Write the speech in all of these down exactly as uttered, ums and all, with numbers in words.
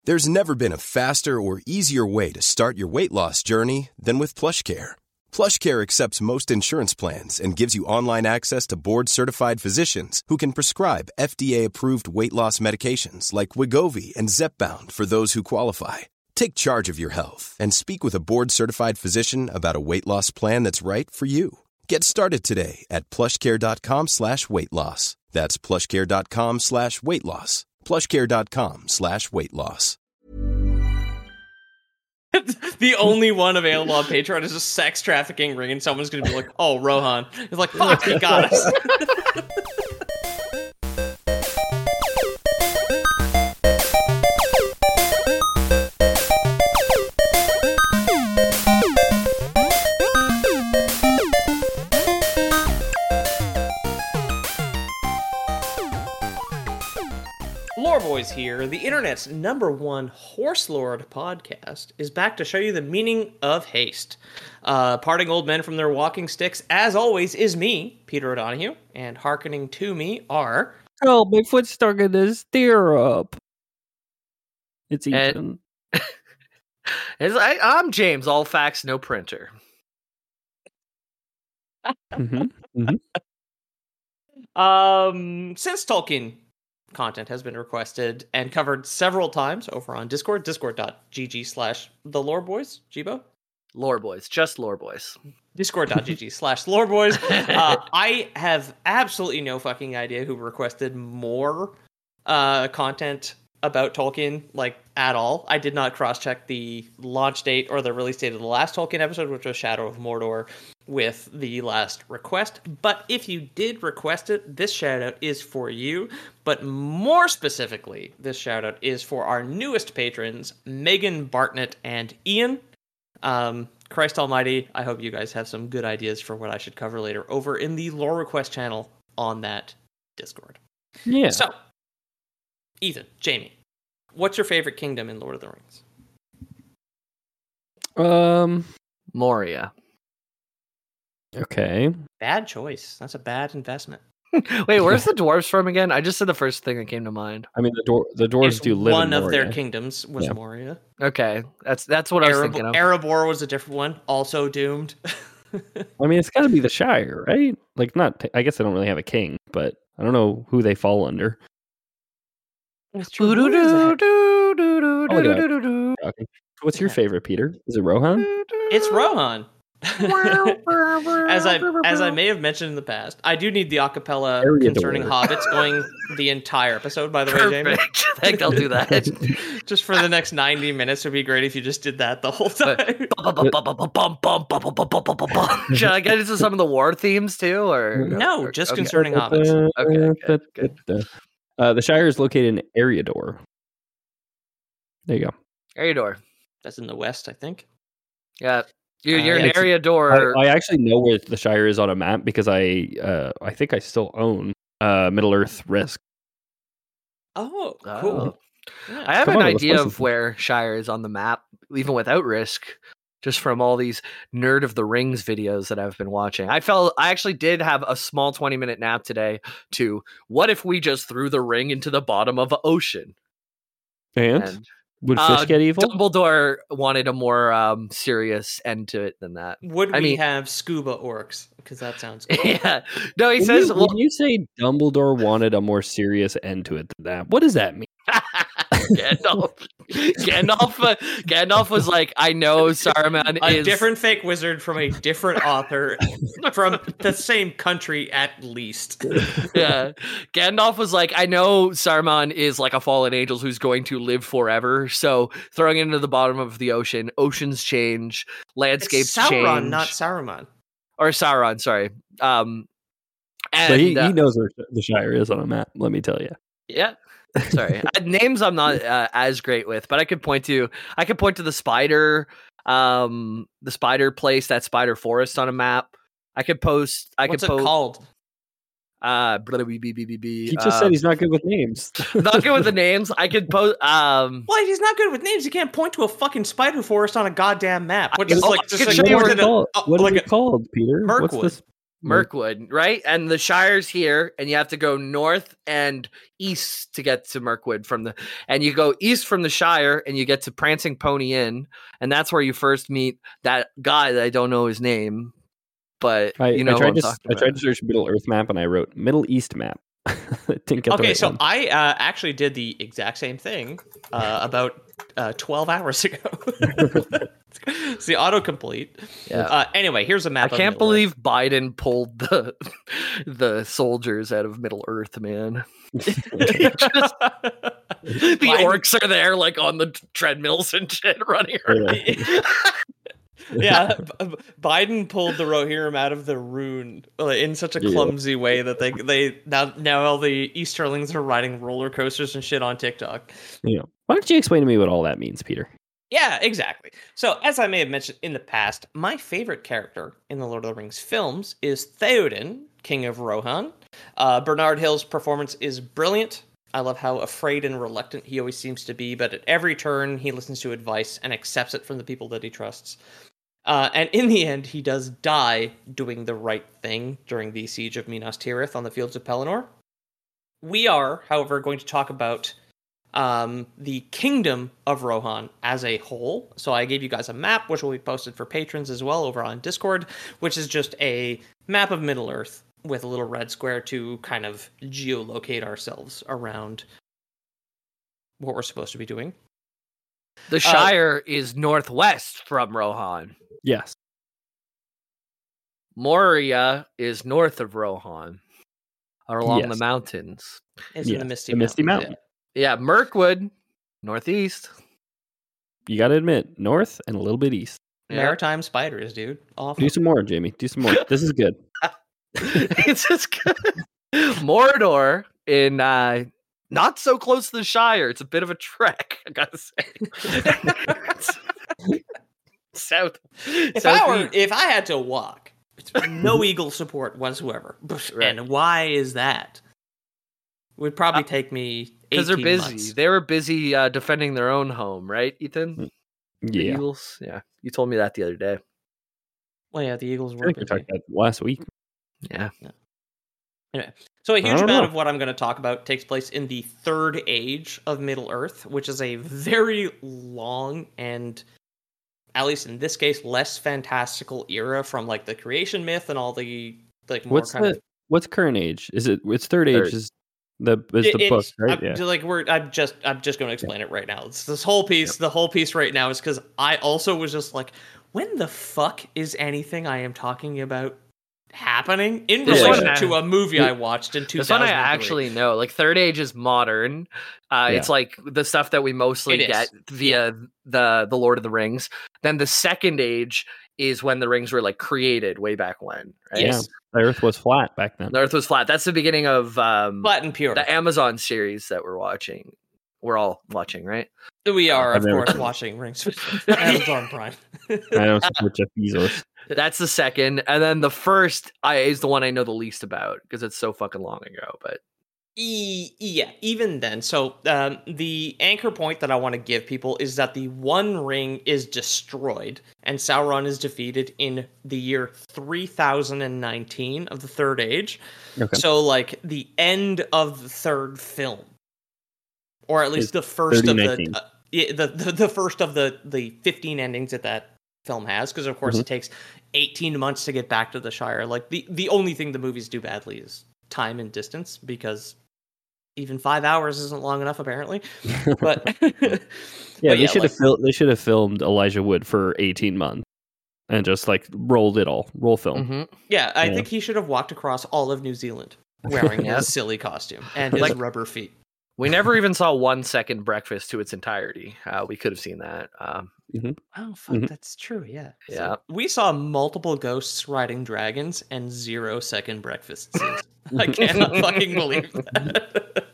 There's never been a faster or easier way to start your weight loss journey than with PlushCare. PlushCare accepts most insurance plans and gives you online access to board-certified physicians who can prescribe F D A-approved weight loss medications like Wegovy and Zepbound for those who qualify. Take charge of your health and speak with a board-certified physician about a weight loss plan that's right for you. Get started today at plushcare.com slash weight loss. That's plushcare.com slash weight loss. plushcare.com slash weight loss. The only one available on Patreon is a sex trafficking ring, and someone's going to be like, oh, Rohan. It's like, fuck, he got us. Lore Boys here. The internet's number one horse lord podcast is back to show you the meaning of haste. Uh, parting old men from their walking sticks, as always, is me, Peter O'Donohue, and hearkening to me are... Oh, my foot's stuck in the stirrup. It's Ethan. And... I, I'm James, all facts, no printer. mm-hmm. Mm-hmm. Um, since Tolkien content has been requested and covered several times over on Discord, discord.gg slash the lore boys, Jibo? Lore Boys, just Lore Boys. Discord.gg slash lore boys. Uh, I have absolutely no fucking idea who requested more uh, content about Tolkien, like, at all. I did not cross-check the launch date or the release date of the last Tolkien episode, which was Shadow of Mordor, with the last request. But if you did request it, this shout-out is for you. But more specifically, this shout-out is for our newest patrons, Megan Bartnett and Ian. Um, Christ almighty, I hope you guys have some good ideas for what I should cover later over in the lore request channel on that Discord. Yeah. So, Ethan, Jamie, what's your favorite kingdom in Lord of the Rings? Um, Moria. Okay. Bad choice. That's a bad investment. Wait, where's the dwarves from again? I just said the first thing that came to mind. I mean, the dwar- the dwarves It's do live one in of their Moria. kingdoms was Yeah. Moria. Okay, that's that's what I was Ereb- thinking of. Erebor was a different one, also doomed. I mean, it's got to be the Shire, right? Like, not. T- I guess they don't really have a king, but I don't know who they fall under. That's true. Who is that? I'll look it up. Okay. What's your favorite, Peter? Is it Rohan? It's Rohan. as I as I may have mentioned in the past, I do need the acapella Eriador. concerning hobbits going the entire episode, by the way, Jamie. Perfect. I think I'll do that. Just for the next ninety minutes, it would be great if you just did that the whole time. Should I get into some of the war themes too, or No, just Okay. concerning hobbits. Okay, good, good. Uh, the Shire is located in Eriador. There you go. Eriador? That's in the west, I think. Yeah, you're, you're Uh, an it's- Eriador. I, I actually know where the Shire is on a map because I uh, I think I still own uh, Middle Earth Risk. Oh, Oh. cool. Yeah. I have Come an on, let's idea listen. of where Shire is on the map, even without Risk, just from all these Nerd of the Rings videos that I've been watching. I felt I actually did have a small twenty minute nap today to what if we just threw the ring into the bottom of an ocean? And, And would fish uh, get evil? Dumbledore wanted a more um, serious end to it than that. Would I we mean- have scuba orcs? Because that sounds cool. Yeah. No, he When says you, well, when you say Dumbledore wanted a more serious end to it than that, what does that mean? Gandalf. Gandalf, uh, Gandalf was like, I know Saruman A is different fake wizard from a different author from the same country, at least. Yeah, Gandalf was like, I know Saruman is like a fallen angel who's going to live forever. So throwing it into the bottom of the ocean, oceans change, landscapes It's Sauron, change, not Saruman. or Sauron, sorry. Um, and But he, uh, he knows where the Shire is on a map, let me tell you. yeah. Sorry, Uh, names I'm not uh, as great with, but I could point to I could point to the spider, um, the spider place, that spider forest on a map. I could post. I What's could it post. called? Uh, blah, blah, blah, blah, blah, blah, He just uh, said he's not good with names. not good with the names. I could post. Um, Well, he's not good with names. You can't point to a fucking spider forest on a goddamn map. Which I is can- like I just can like, show What you is where it within a- called? uh, What is like it a- called, Peter? What's Mirkwood. this? Mirkwood, right? And the Shire's here, and you have to go north and east to get to Mirkwood from the, and you go east from the Shire, and you get to Prancing Pony Inn, and that's where you first meet that guy that I don't know his name, but I, you know I who tried I'm to talking I tried about. to search Middle Earth map, and I wrote Middle East map. Didn't get the Okay, right so one. I uh, actually did the exact same thing uh, about uh, twelve hours ago. It's the autocomplete. Yeah. Uh, anyway, here's a I map. of can't Middle believe Biden pulled the the soldiers out of Middle Earth, man. Just- Earth. the Biden- orcs are there, like on the treadmills and shit, running around. yeah, B- Biden pulled the Rohirrim out of the rune uh, in such a Yeah. clumsy way that they they now now all the Easterlings are riding roller coasters and shit on TikTok. Yeah. Why don't you explain to me what all that means, Peter? Yeah, exactly. So, as I may have mentioned in the past, my favorite character in the Lord of the Rings films is Theoden, King of Rohan. Uh, Bernard Hill's performance is brilliant. I love how afraid and reluctant he always seems to be, but at every turn, he listens to advice and accepts it from the people that he trusts. Uh, and in the end, he does die doing the right thing during the siege of Minas Tirith on the fields of Pelennor. We are, however, going to talk about um, the Kingdom of Rohan as a whole. So I gave you guys a map, which will be posted for patrons as well over on Discord, which is just a map of Middle-earth with a little red square to kind of geolocate ourselves around what we're supposed to be doing. The Shire uh, is northwest from Rohan. Yes. Moria is north of Rohan, or along Yes. the mountains. It's Yes, in the Misty the Misty Mountains, Mountain. Yeah, Mirkwood, northeast. You got to admit, north and a little bit east. Yeah. Maritime spiders, dude. Awful. Do some more, Jamie. Do some more. This is good. It's just good. Mordor in uh, not so close to the Shire. It's a bit of a trek, I gotta say. South. If South I were, east. if I had to walk, it's no eagle support whatsoever. Right. And why is that? It would probably take me Because they're busy. months. They were busy uh, defending their own home, right, Ethan? The Yeah. Eagles? Yeah. You told me that the other day. Well, yeah, the Eagles I were think we busy. talked about it last week. Yeah. Anyway, so a I huge don't amount know. of what I'm going to talk about takes place in the Third Age of Middle Earth, which is a very long and, at least in this case, less fantastical era from like the creation myth and all the like more What's kind the of what's current age? Is it it's third age Third. is the is It- the book, it's- right? I'm, Yeah. Like we're, I'm just, I'm just going to explain it right now. It's this whole piece. The whole piece right now is because I also was just like, when the fuck is anything I am talking about happening in This relation one, to a movie I watched in two This one thousand three? I actually know. Like Third Age is modern. Uh, Yeah. It's like the stuff that we mostly It is. get via the the Lord of the Rings. Then the Second Age is when the rings were like created way back when. Right? Yeah. The Earth was flat back then. The Earth was flat. That's the beginning of um, Flat and pure. the Amazon series that we're watching. We're all watching, right? We are, I've of never course, seen it. watching Rings of Amazon Prime. I don't support Jeff Bezos. That's the second, and then the first I is the one I know the least about because it's so fucking long ago. But E- yeah, even then. So um, the anchor point that I want to give people is that the One Ring is destroyed, and Sauron is defeated in the year three thousand nineteen of the Third Age. Okay. So, like, the end of the third film. Or at least the first of thirty the, nineteen. uh, yeah, the, the the first of the, the fifteen endings that that film has, because of course Mhm. it takes eighteen months to get back to the Shire. Like, the, the only thing the movies do badly is time and distance, because even five hours isn't long enough, apparently. But Yeah, but they yeah, should like- have fil- they should have filmed Elijah Wood for eighteen months and just like rolled it all, roll film. mm-hmm. yeah, I Yeah. think he should have walked across all of New Zealand wearing Yeah. his silly costume and his Like- rubber feet. we never even saw one second breakfast to its entirety. Uh, we could have seen that. Um, Oh, fuck, Mhm. that's true, yeah. So Yeah. we saw multiple ghosts riding dragons and zero second breakfast scenes. I cannot fucking believe that.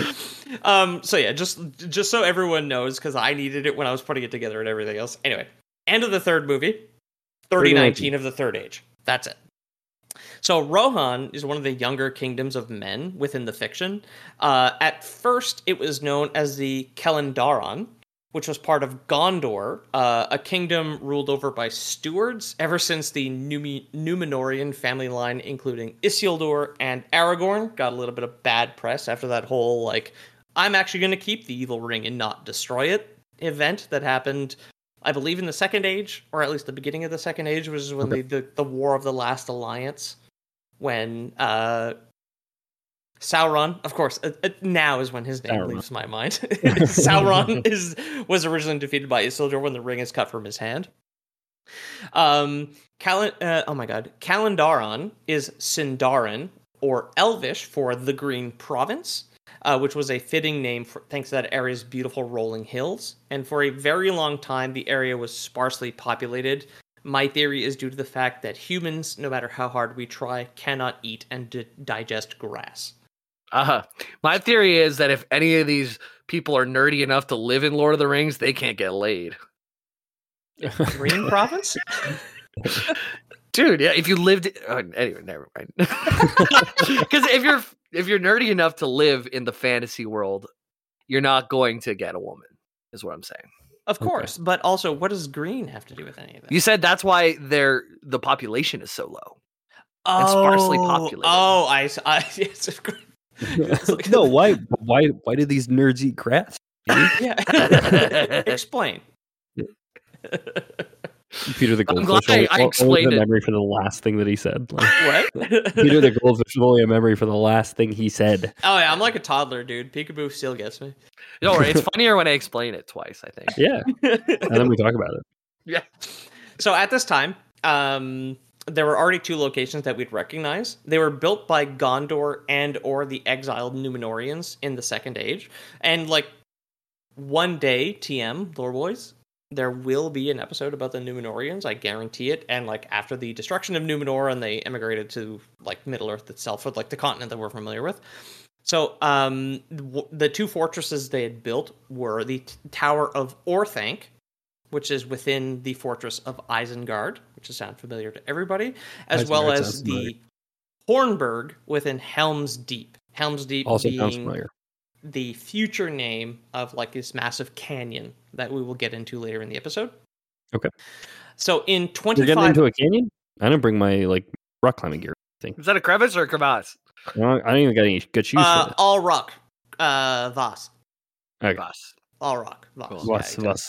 um, so yeah, just just so everyone knows, because I needed it when I was putting it together and everything else. Anyway, end of the third movie, thirty nineteen of the Third Age. That's it. So Rohan is one of the younger kingdoms of men within the fiction. Uh, at first, it was known as the Kelendaron, which was part of Gondor, uh, a kingdom ruled over by stewards ever since the Numi- Númenórean family line, including Isildur and Aragorn, got a little bit of bad press after that whole, like, I'm actually going to keep the evil ring and not destroy it event that happened, I believe, in the Second Age, or at least the beginning of the Second Age, which is when Okay. the, the, the War of the Last Alliance, when uh, Sauron, of course, uh, uh, now is when his name Sauron. leaves my mind. Sauron is was originally defeated by Isildur when the ring is cut from his hand. Um, Cal- uh, oh my god, Kalandaron is Sindarin, or Elvish for the Green Province, uh, which was a fitting name for thanks to that area's beautiful rolling hills. And for a very long time, the area was sparsely populated. My theory is due to the fact that humans, no matter how hard we try, cannot eat and d- digest grass. Uh-huh. My theory is that if any of these people are nerdy enough to live in Lord of the Rings, they can't get laid. Green Province? Dude, yeah, if you lived oh, anyway, never mind. Because if you're if you're nerdy enough to live in the fantasy world, you're not going to get a woman, is what I'm saying. Of course, okay. But also, what does green have to do with any of that? You said that's why their the population is so low. Oh, and sparsely populated. Oh, I, I yes, of course. Like, no, why why why do these nerds eat grass? Yeah. Explain. Peter the I'm Goldfish. glad only, I, I only explained a it. memory for the last thing that he said. Like, what? Peter the Goldfish is only a memory for the last thing he said. Oh yeah, I'm like a toddler, dude. Peekaboo still gets me. Don't worry, it's funnier when I explain it twice, I think. Yeah. And then we talk about it. Yeah. So at this time, um, there were already two locations that we'd recognize. They were built by Gondor and or the exiled Númenóreans in the Second Age. And like one day, T M, lore boys, there will be an episode about the Númenóreans, I guarantee it. And like after the destruction of Númenor and they emigrated to like Middle Earth itself, or like the continent that we're familiar with. So um, w- the two fortresses they had built were the t- Tower of Orthanc, which is within the fortress of Isengard, which is sound familiar to everybody, as Isengard well as sounds the Hornburg within Helm's Deep. Helm's Deep Also sounds being familiar. the future name of like this massive canyon that we will get into later in the episode. Okay. So in You're twenty-five... getting into a canyon? I didn't bring my like rock climbing gear thing. Is that a crevice or a crevasse? I don't, I don't even got any good shoes Uh, for this. all rock. Uh, Voss. Okay. Crevasse. All rock. Voss. Cool. Yeah, Vas, exactly. vas.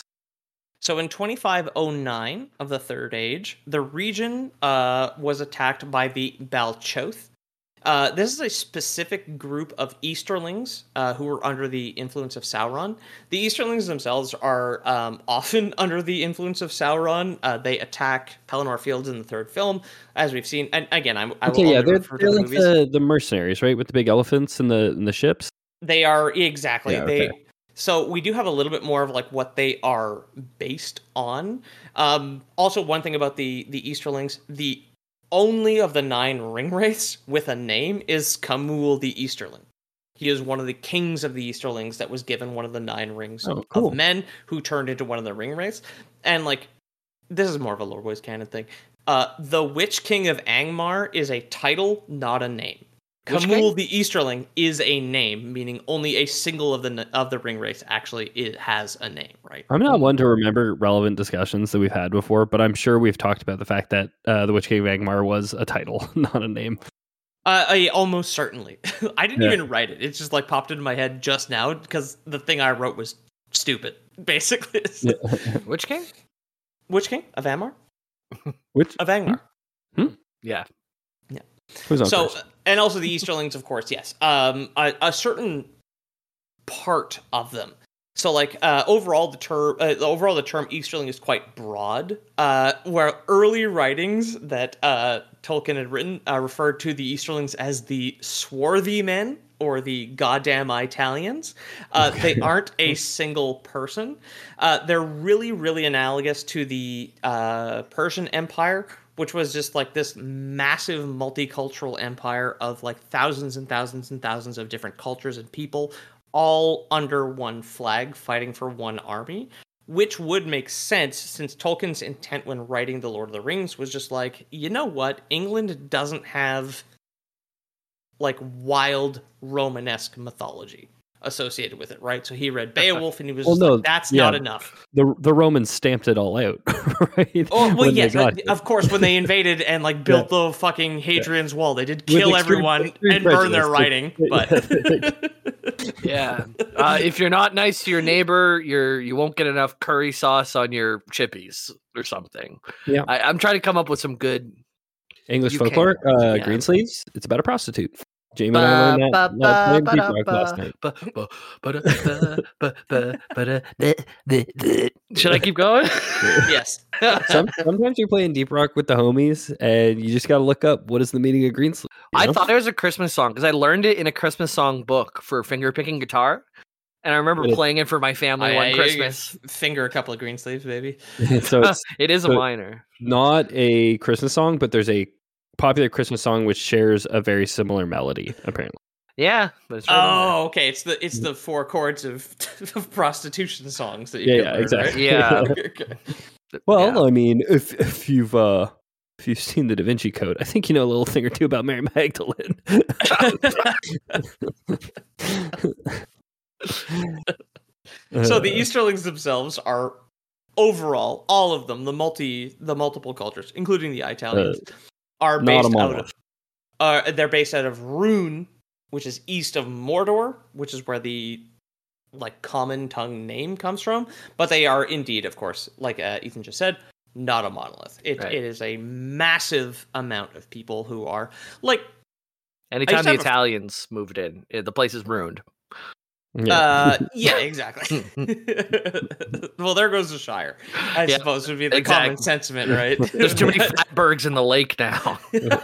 So in twenty-five oh nine of the Third Age, the region uh, was attacked by the Balchoth. Uh, this is a specific group of Easterlings uh, who were under the influence of Sauron. The Easterlings themselves are um, often under the influence of Sauron. Uh, they attack Pelennor Fields in the third film, as we've seen. And again, I, I will Okay, yeah, only they're, refer to they're the like movies. the, the mercenaries, right? With the big elephants and the and the ships. They are exactly Yeah, they. okay. So we do have a little bit more of like what they are based on. Um, also, one thing about the the Easterlings, the only of the nine ring wraiths with a name is Kamul the Easterling. He is one of the kings of the Easterlings that was given one of the nine rings Oh, cool. of men who turned into one of the ring wraiths. And like, this is more of a Lore Boys canon thing. Uh, the Witch King of Angmar is a title, not a name. Witch Kamul King? the Easterling is a name, meaning only a single of the of the ring wraiths actually it has a name, right? I'm not one to remember relevant discussions that we've had before, but I'm sure we've talked about the fact that uh, the Witch King of Angmar was a title, not a name. Uh, I, almost certainly. I didn't Yeah. even write it. It just like popped into my head just now because the thing I wrote was stupid, basically. Yeah. Which king? Witch King of Angmar? Which Of Angmar. Yeah. who's on So, first? and also the Easterlings, of course, yes. Um, a, a certain part of them. So, like, uh, overall, the term, uh, overall, the term Easterling is quite broad. Uh, where early writings that uh, Tolkien had written uh, referred to the Easterlings as the swarthy men or the goddamn Italians. Uh, Okay. They aren't a single person. Uh, they're really, really analogous to the uh, Persian Empire, which was just like this massive multicultural empire of like thousands and thousands and thousands of different cultures and people, all under one flag, fighting for one army, which would make sense since Tolkien's intent when writing The Lord of the Rings was just like, you know what? England doesn't have like wild Romanesque mythology. associated with it, right? So he read Beowulf and he was Well, just no, like, that's yeah. not enough. The the Romans stamped it all out, right? Oh, well, When they yes, got uh, here. of course, when they invaded and like built the fucking Hadrian's Wall, they did With kill extreme- everyone extreme and burn their prejudice. writing, but Yeah. Uh, if you're not nice to your neighbor, you're you won't get enough curry sauce on your chippies or something. Yeah. I, I'm trying to come up with some good. English You folklore, can't- uh, yeah. Greensleeves. It's about a prostitute. Jamie and I learned that uh, playing Deep Rock last night. Should I keep going? yes. Some, sometimes you're playing Deep Rock with the homies, and you just got to look up what is the meaning of Greensleeves. you I know? thought it was a Christmas song because I learned it in a Christmas song book for finger picking guitar, and I remember It is- playing it for my family Oh, one yeah, you- you Christmas. finger a couple of green sleeves, baby. so it's It is a so- minor. not a Christmas song, but there's a popular Christmas song which shares a very similar melody, apparently. Yeah, but it's right in there. Oh, okay. It's the it's the four chords of, of prostitution songs that you Yeah, can yeah, learn, exactly. Yeah. Right? Okay. Well, Yeah. I mean, if if you've uh, if you've seen the Da Vinci Code, I think you know a little thing or two about Mary Magdalene. So the Uh, Easterlings themselves are overall all of them, the multi the multiple cultures, including the Italians, are not a based out monolith. of uh, they're based out of Rune, which is east of Mordor, which is where the like common tongue name comes from. But they are indeed, of course, like uh, Ethan just said, not a monolith. It Right. it is a massive amount of people who are like Anytime used the to have a- Italians moved in, eh, the place is ruined. Yeah. Uh, yeah, exactly. Well, there goes the Shire. I Yeah, suppose would be the exactly. common sentiment, right? There's too many fatbergs in the lake now.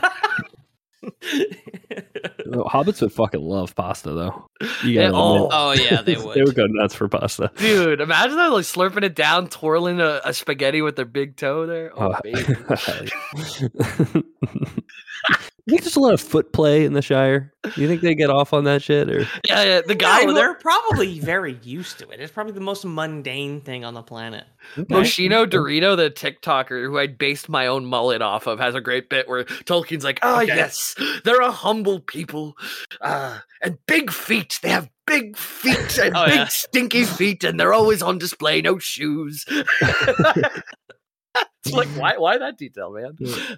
Oh, hobbits would fucking love pasta, though. You Yeah, gotta oh. admit. Oh yeah, they they would. would go nuts for pasta. Dude, imagine them like slurping it down, twirling a, a spaghetti with their big toe there. Oh, Oh. baby. You think there's a lot of foot play in the Shire? You think they get off on that shit, or Yeah, yeah. The guy No, who, they're probably very used to it. It's probably the most mundane thing on the planet. Moschino Dorito, the TikToker who I based my own mullet off of, has a great bit where Tolkien's like, "Ah, Okay. yes, they're a humble people, uh, and big feet. They have big feet and Oh, big yeah. stinky feet, and they're always on display. No shoes." It's like, why? Why that detail, man?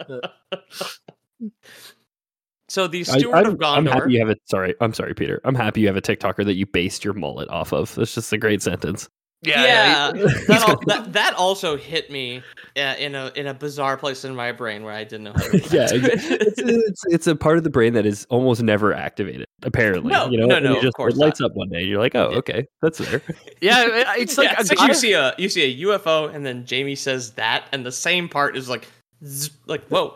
So the I, Steward I'm, of I'm Gondor. happy you have it. Sorry, I'm sorry, Peter. I'm happy you have a TikToker that you based your mullet off of. That's just a great sentence. yeah, he- that, al- that that also hit me uh, in a in a bizarre place in my brain where I didn't know how to Yeah, react to it's, it. it's it's a part of the brain that is almost never activated. Apparently, No, you know, no, and no, it of just course it lights up one day. And you're like, oh, okay, that's there. yeah, it's like Yeah, a it's like guy- you see a you see a U F O and then Jamie says that and the same part is like zzz, like whoa.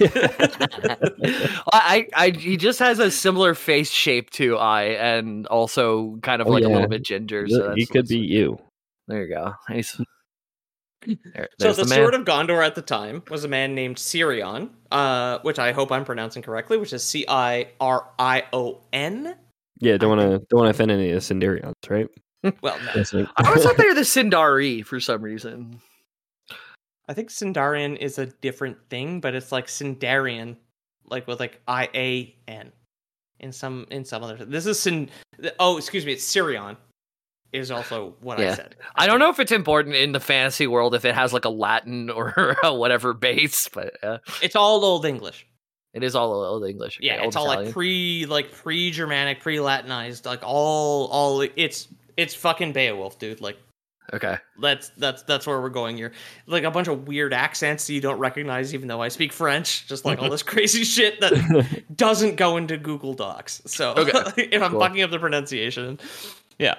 I, I, he just has a similar face shape to I, and also kind of Oh, like a yeah. little bit ginger. So he that's, could be you. There you go. He's, there, So there's the, the man. Steward of Gondor at the time was a man named Cirion, uh, which I hope I'm pronouncing correctly, which is C I R I O N. Yeah, don't want to don't want to offend any of the Sindarians, right? Well, no. Yes, right. I always thought they were the Sindari for some reason. I think Sindarian is a different thing, but it's like Sindarian, like with like I A N in some in some other. This is Sin. Oh, excuse me, it's Sirion. Is also what I Yeah. said. I don't know if it's important in the fantasy world if it has like a Latin or a whatever base, but uh, It's all Old English. it is all Old English. Okay, Yeah, Old it's all like Italian. pre like pre Germanic, pre Latinized, like all all. It's it's fucking Beowulf, dude. Like Okay. that's that's that's where we're going here. Like a bunch of weird accents that you don't recognize, even though I speak French. Just like all this crazy shit that doesn't go into Google Docs. So Okay, if I'm cool. fucking up the pronunciation, yeah.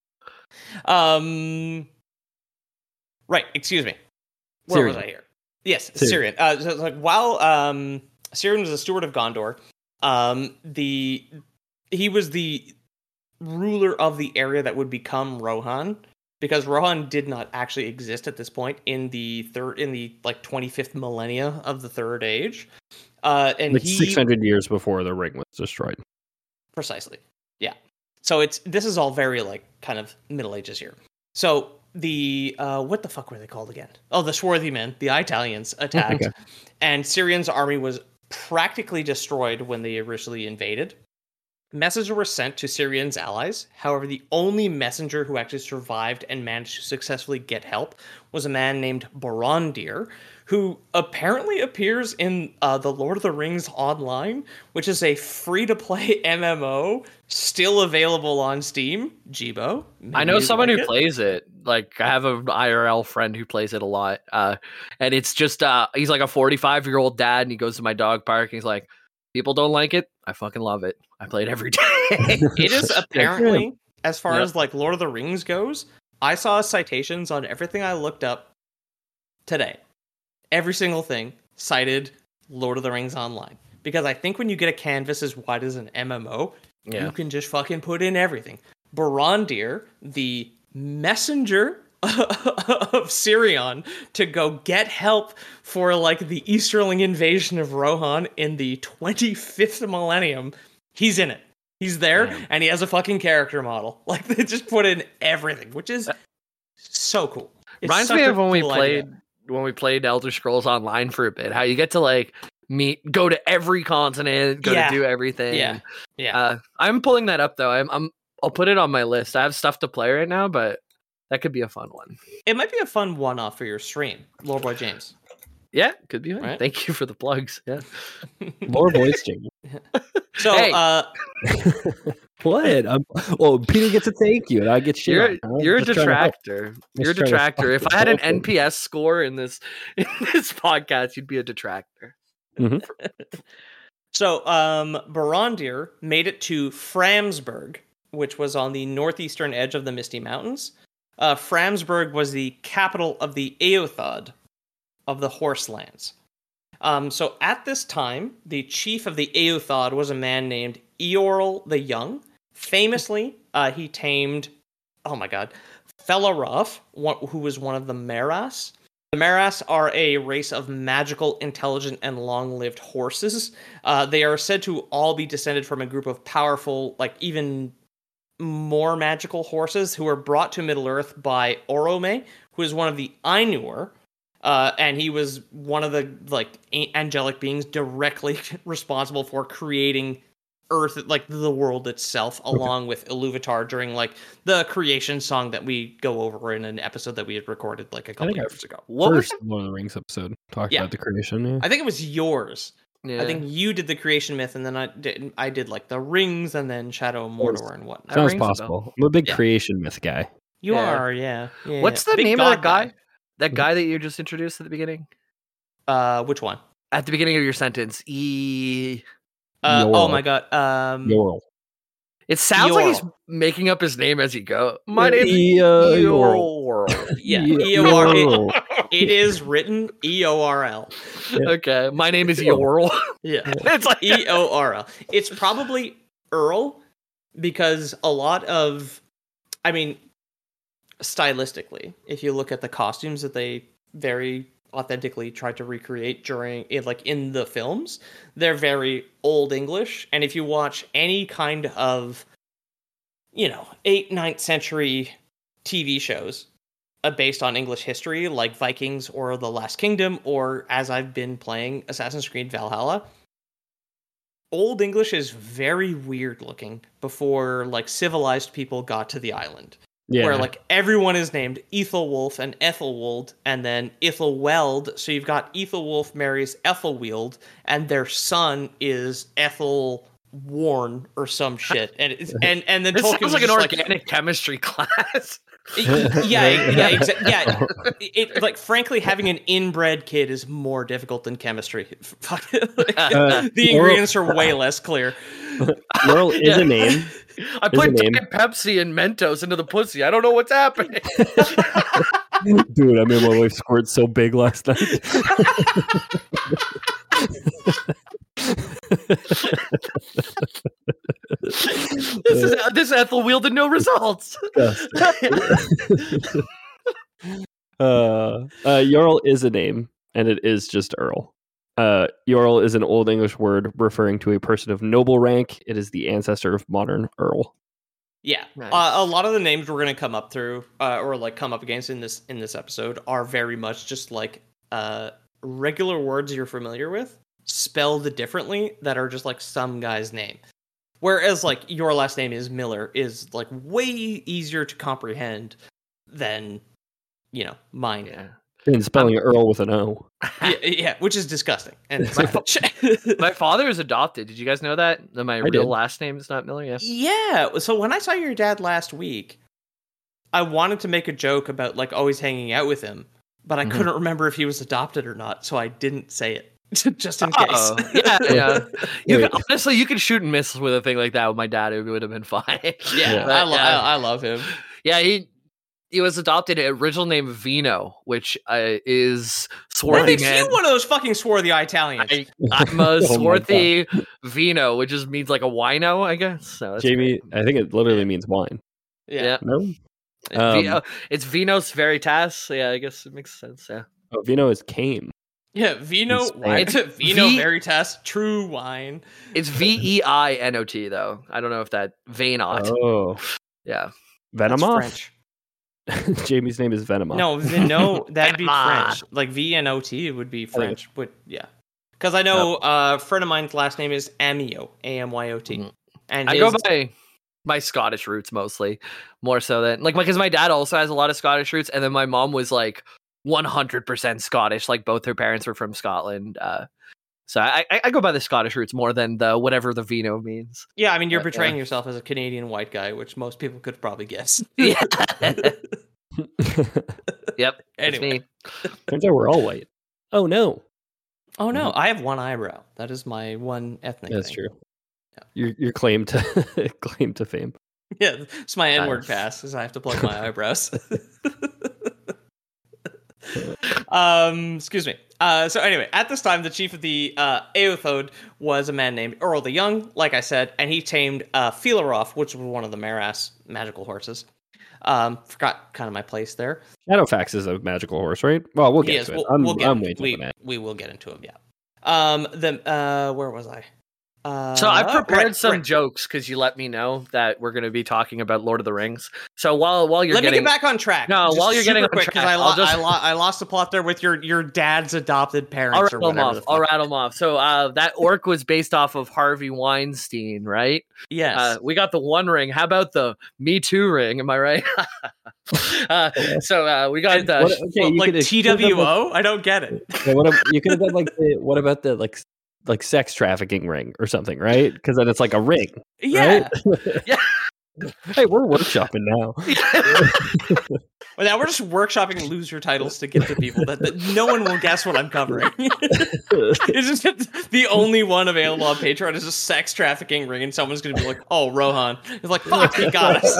Um. Right. Excuse me. Where was Syrian. I here? Yes, Syrian. Syrian. Uh, so it's like while um Syrian was a steward of Gondor, um the he was the ruler of the area that would become Rohan, because Rohan did not actually exist at this point in the third in the like twenty-fifth millennia of the Third Age. Uh, and Like he six hundred years before the ring was destroyed. precisely, yeah. So it's this is all very like kind of Middle Ages here. So the uh, what the fuck were they called again? Oh, the Swarthy Men, the Italians attacked, and Syrian's army was practically destroyed when they originally invaded. Messages were sent to Syrian's allies. However, the only messenger who actually survived and managed to successfully get help was a man named Borondir, who apparently appears in uh, the Lord of the Rings Online, which is a free-to-play M M O still available on Steam. Jibo, I know someone like who it. plays it. Like, I have an I R L friend who plays it a lot. Uh, and it's just, uh, he's like a forty-five-year-old dad, and he goes to my dog park, and he's like, people don't like it. I fucking love it. I play it every day. It is apparently, as far Yep. as like Lord of the Rings goes, I saw citations on everything I looked up today. Every single thing cited Lord of the Rings Online. Because I think when you get a canvas as wide as an M M O, Yeah. you can just fucking put in everything. Borondir, the messenger of Sirion to go get help for like the Easterling invasion of Rohan in the twenty-fifth millennium, he's in it. He's there, Damn. and he has a fucking character model. Like, they just put in everything, which is so cool. It's Reminds such me a of when we cool played idea. when we played Elder Scrolls Online for a bit. How you get to like meet, go to every continent, go Yeah. to do everything. Yeah, yeah. Uh, I'm pulling that up though. I'm, I'm I'll put it on my list. I have stuff to play right now, but that could be a fun one. It might be a fun one-off for your stream, Lord Boy James. Yeah, could be fun. Right. Thank you for the plugs. Yeah. More voice change. So, Hey. uh, What? I'm, oh, Peter gets a thank you, and I get shit. You're on, huh? you're a Just trying to help. detractor. You're a trying to detractor. If stop I had an the N P S score in this in this podcast, you'd be a detractor. So, um, Borondir made it to Framsburg, which was on the northeastern edge of the Misty Mountains. Uh, Framsburg was the capital of the Eothod, of the Horselands. Um, so at this time, the chief of the Eothod was a man named Eorl the Young. Famously, uh, he tamed, oh my god, Felaroth, one, who was one of the Meras. The Meras are a race of magical, intelligent, and long-lived horses. Uh, they are said to all be descended from a group of powerful, like even more magical horses who were brought to Middle-earth by Orome, who is one of the Ainur, uh, and he was one of the like a- angelic beings directly responsible for creating Earth, like the world itself, along with Iluvatar during like the creation song that we go over in an episode that we had recorded like a couple think I- years ago. What was First Lord of the Rings episode talked Yeah. about the creation. Yeah. I think it was yours. Yeah. I think you did the creation myth, and then I did. I did like the rings, and then Shadow of Mordor and whatnot. That Sounds rings a possible. I'm a big Yeah. creation myth guy. You Yeah. are, yeah. yeah What's yeah. the Big name of that god guy? That guy that you just introduced at the beginning? Uh, which one? At the beginning of your sentence, E. Uh, oh Yorl. my god. Um, Yorl. It sounds like he's Eorl. making up his name as he go. My Yeah, name is E, uh, Eorl. Yeah, Ye- E O R. It, Yorl. it is written E O R L. Okay, my name is Eorl. Yeah, It's like E O R L. It's probably Earl because a lot of, I mean, stylistically, if you look at the costumes that they very authentically tried to recreate during it, like in the films, they're very old English. And if you watch any kind of, you know, eighth, ninth century T V shows uh, based on English history, like Vikings or The Last Kingdom, or as I've been playing Assassin's Creed Valhalla, Old English is very weird looking before like civilized people got to the island. Yeah. Where like everyone is named Ethelwulf and Ethelwold, and then Ethelweld. So you've got Ethelwulf marries Ethelweald, and their son is Ethelwarn or some shit. And it's, and and then this Tolkien sounds was like an just organic chemistry class. yeah, yeah, exa- yeah. It, like, frankly, having an inbred kid is more difficult than chemistry. Fuck it. Like, Uh, the ingredients are way less clear. Yorl is Yeah. a name. I Is put a name. Diet Pepsi and Mentos into the pussy. I don't know what's happening. Dude, I made my wife squirt so big last night. this is this Ethel wielded no results. uh, uh, Jarl is a name, and it is just Earl. Uh, Jarl is an Old English word referring to a person of noble rank. It is the ancestor of modern Earl. Yeah, Nice. uh, a lot of the names we're gonna come up through, uh, or like come up against in this in this episode, are very much just like uh, regular words you're familiar with, spelled differently, that are just like some guy's name. Whereas like your last name is Miller is like way easier to comprehend than, you know, mine. Yeah. And spelling Earl with an O. yeah, yeah, which is disgusting. And My, fa- my father is adopted. Did you guys know that? That my I real did. last name is not Miller? Yeah. yeah. So when I saw your dad last week, I wanted to make a joke about like always hanging out with him, but I Mhm. couldn't remember if he was adopted or not, so I didn't say it. Just in case. Oh, yeah, yeah. You Wait. can, honestly, you can shoot and miss with a thing like that with my dad. It would have been fine. yeah, Yeah. I, But, lo- yeah. I, I love him. Yeah, he he was adopted. Original name Vino, which uh, is swarthy What makes man. you one of those fucking swarthy Italians? I, I'm a Oh my swarthy Vino, which just means like a wino, I guess. So that's Jamie, great. I think it literally means wine. yeah. yeah. No? Vi- Um, uh, it's Vinos Veritas. Yeah, I guess it makes sense. Yeah. Oh, Vino is came. Yeah, Vino, It's wine, It's Vino V- Veritas, true wine. It's V E I N O T though. I don't know if that Vainot. Oh. Yeah. That's Venomoth? French. Jamie's name is Venomoth. No, Vino, that'd be Venomot. French. Like V N O T would be French. But yeah. Because I know uh, a friend of mine's last name is Amio, A M Y O T. Mhm. And I his, go by my Scottish roots mostly, more so than like because my dad also has a lot of Scottish roots, and then my mom was like one hundred percent Scottish. Like both her parents were from Scotland. Uh, so I, I, I go by the Scottish roots more than the whatever the Vino means. yeah, I mean, you're But, portraying yeah. yourself as a Canadian white guy, which most people could probably guess. Yeah. Yep. That's Anyway. me. Turns out we're all white. Oh no. Oh, no, I have one eyebrow. That is my one ethnic That's thing. true. Yeah. Your your claim to claim to fame. Yeah, it's my N-word Nice. pass, is I have to plug my eyebrows. um, excuse me. Uh, so anyway, at this time, the chief of the uh, Eothode was a man named Earl the Young, like I said, and he tamed uh, Felaroth, which was one of the Marass magical horses. Um, forgot kind of my place there. Shadowfax is a magical horse, right? Well, we'll get Yes, to it. we'll, I'm, we'll get I'm way we, jumping at. we will get into him. Yeah. Um. The uh. Where was I? Uh, So I prepared right, some right. jokes because you let me know that we're going to be talking about Lord of the Rings. So while while you're Let getting me get back on track. No, Just while you're super getting on quick, 'cause track, I, lo- I'll just- I, lo- I lost the plot there with your your dad's adopted parents. I'll or rattle them whatever off. the I'll fuck. rattle them off. So uh, that orc was based off of Harvey Weinstein, right? Yes. Uh, we got the One Ring. How about the Me Too ring? Am I right? uh, so uh, we got And the. What- okay, Well, you like could- T W O? I don't get it. Yeah, what ab- you could have done like the, what about the like s- like sex trafficking ring or something, right? Because then it's like a ring. Yeah. Right? Yeah. Hey, we're workshopping now. Well, now we're just workshopping loser titles to give to people that, that no one will guess what I'm covering. It's just the only one available on Patreon is a sex trafficking ring, and someone's going to be like, "Oh, Rohan." It's like, "Fuck, he got us."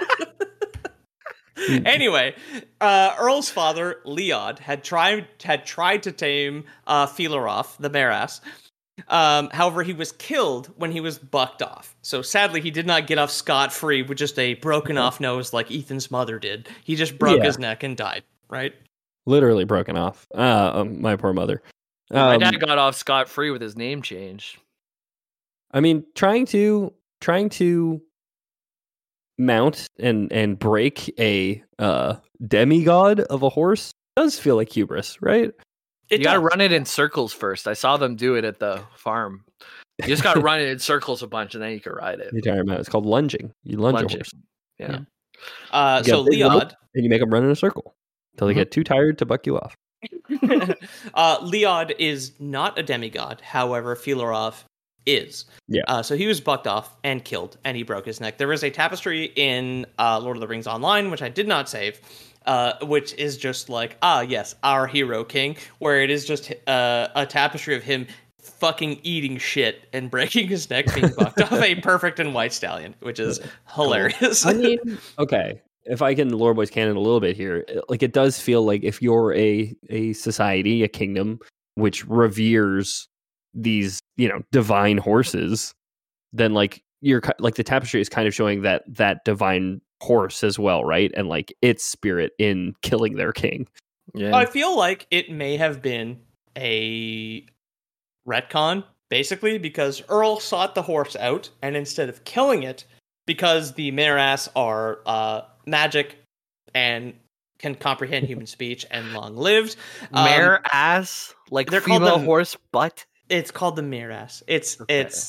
Anyway, uh, Earl's father, Leod, had tried had tried to tame uh, Felaroth, the Marass. Um, however, he was killed when he was bucked off. So sadly, he did not get off scot-free with just a broken off nose like Ethan's mother did. He just broke Yeah. his neck and died, right? Literally broken off. Uh, um, my poor mother. My Um, dad got off scot free with his name change. I mean, trying to trying to mount and and break a uh demigod of a horse does feel like hubris, right? It you got to does. run it in circles first. I saw them do it at the farm. You just got to run it in circles a bunch, and then you can ride it. You tire him out. It's called lunging. You lunge Lunge a it. horse, Yeah. Uh, You get so a big rope, Leod, and you make them run in a circle until they Mhm. get too tired to buck you off. uh, Leod is not a demigod. However, Felaroth is. Yeah. Uh, so he was bucked off and killed, and he broke his neck. There is a tapestry in uh, Lord of the Rings Online, which I did not save, uh, which is just like, ah, yes, our hero king, where it is just uh, a tapestry of him fucking eating shit and breaking his neck, being bucked off a perfect and white stallion, which is hilarious. I mean, okay, if I can lore boys canon a little bit here, it- like it does feel like if you're a a society, a kingdom which reveres these, you know, divine horses, then like you're ki- like the tapestry is kind of showing that that divine horse as well, right? And like its spirit in killing their king. Yeah. I feel like it may have been a retcon, basically, because Earl sought the horse out, and instead of killing it, because the Marass are uh, magic and can comprehend human speech and long-lived, um, Mare ass, like they're called female the- horse butt. it's called the Marass. It's Okay. it's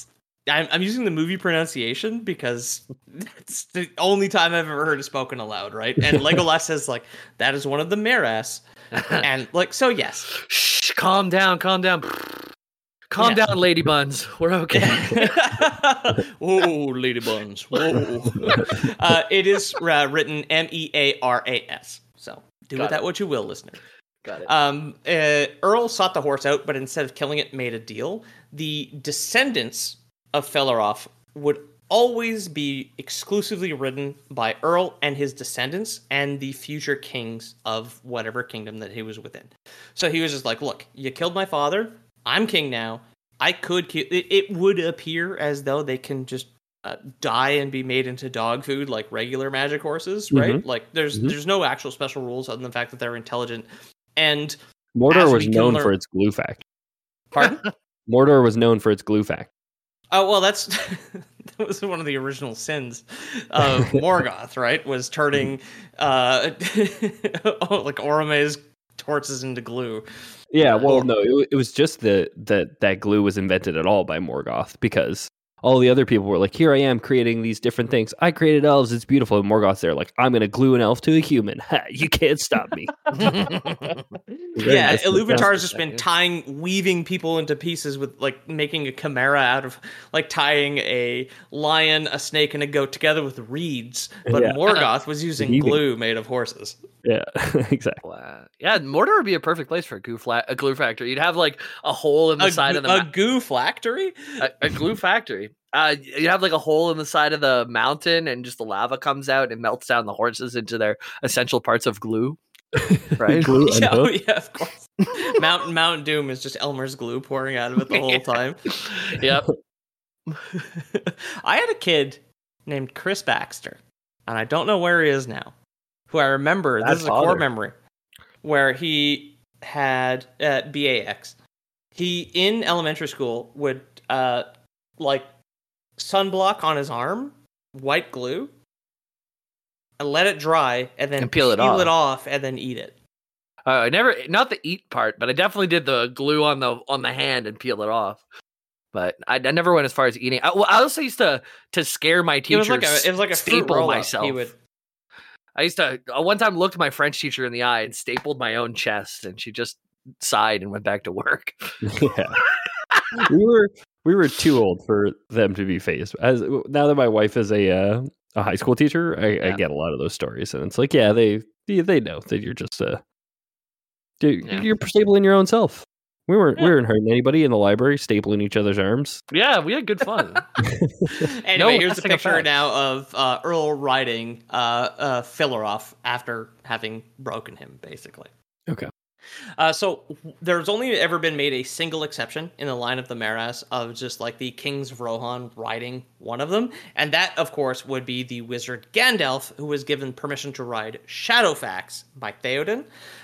I'm, I'm using the movie pronunciation because it's the only time I've ever heard it spoken aloud, right? And Legolas says like that is one of the Meras, and like so yes. Shh, calm down, calm down. Calm yeah. down, Lady Buns. We're okay. Whoa, Lady Buns. Whoa. uh, it is uh, written M E A R A S. So do Got with it. that what you will, listener. Got it. Um, uh, Earl sought the horse out, but instead of killing it, made a deal. The descendants of Felaroth would always be exclusively ridden by Earl and his descendants and the future kings of whatever kingdom that he was within. So he was just like, look, you killed my father. I'm king now. I could kill... It, it would appear as though they can just uh, die and be made into dog food like regular magic horses, right? Mm-hmm. Like, there's mm-hmm. there's no actual special rules other than the fact that they're intelligent. And Mordor was known learn... for its glue fact. Pardon? Mordor was known for its glue fact. Oh, well, that's... that was one of the original sins of Morgoth, right? Was turning uh, like Orome's torches into glue. Yeah, well, no, it, it was just that that that glue was invented at all by Morgoth, because all the other people were like, here I am creating these different things. I created elves. It's beautiful. And Morgoth's there like, I'm going to glue an elf to a human. Ha, you can't stop me. Yeah, nice Iluvatar's just been tying, weaving people into pieces with like making a chimera out of like tying a lion, a snake, and a goat together with reeds. But yeah. Morgoth was using Weaving. glue made of horses. Yeah, exactly. Wow. Yeah, Mordor would be a perfect place for a glue, fla- a glue factory. You'd have like a hole in the a side goo, of the a ma- goo factory, a, a glue factory. Uh, you have like a hole in the side of the mountain, and just the lava comes out and melts down the horses into their essential parts of glue. Right? glue yeah, oh, yeah, of course. Mountain Mount Doom is just Elmer's glue pouring out of it the whole time. Yep. I had a kid named Chris Baxter, and I don't know where he is now. Who I remember, That's this is a core memory, where he had uh, B A X. He, in elementary school, would uh, like sunblock on his arm, white glue, and let it dry, and then and peel, it, peel off. it off, and then eat it. Uh, I never, not the eat part, but I definitely did the glue on the on the hand and peel it off. But I, I never went as far as eating. I, well, I also used to to scare my teachers. It was like a, it was like a staple myself. He would. I used to uh, one time looked my French teacher in the eye and stapled my own chest, and she just sighed and went back to work. Yeah, we were we were too old for them to be phased. As now that my wife is a uh, a high school teacher, I, yeah. I get a lot of those stories, and it's like, yeah, they they know that you're just uh, dude, yeah. you're stapling your own self. We weren't yeah. we weren't hurting anybody in the library, stapling each other's arms. Yeah, we had good fun. Anyway, no, here's a picture a now of uh, Earl riding uh, uh, Felaroth after having broken him, basically. Okay. Uh, so there's only ever been made a single exception in the line of the Meras of just like the Kings of Rohan riding one of them. And that, of course, would be the wizard Gandalf, who was given permission to ride Shadowfax by Theoden.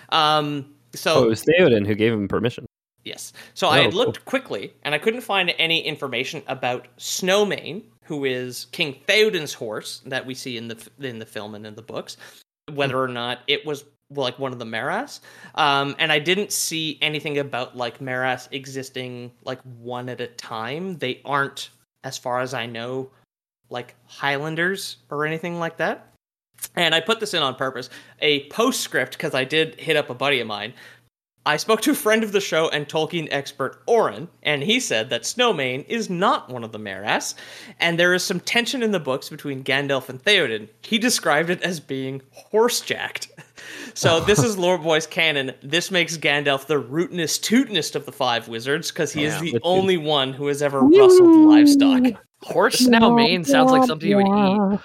Um, so oh, it was Theoden who gave him permission. Yes. So oh, I had looked quickly, and I couldn't find any information about Snowmane, who is King Theoden's horse that we see in the in the film and in the books, whether or not it was like one of the Meras. Um, and I didn't see anything about like Meras existing like one at a time. They aren't, as far as I know, like Highlanders or anything like that. And I put this in on purpose. A postscript, because I did hit up a buddy of mine. I spoke to a friend of the show and Tolkien expert Oren, and he said that Snowmane is not one of the Meras, and there is some tension in the books between Gandalf and Theoden. He described it as being horse-jacked. So this is Lore Boy's canon. This makes Gandalf the rootinest, tootinest of the five wizards, because he yeah, is the only good. one who has ever rustled livestock. Horse snow mane sounds like something you would eat.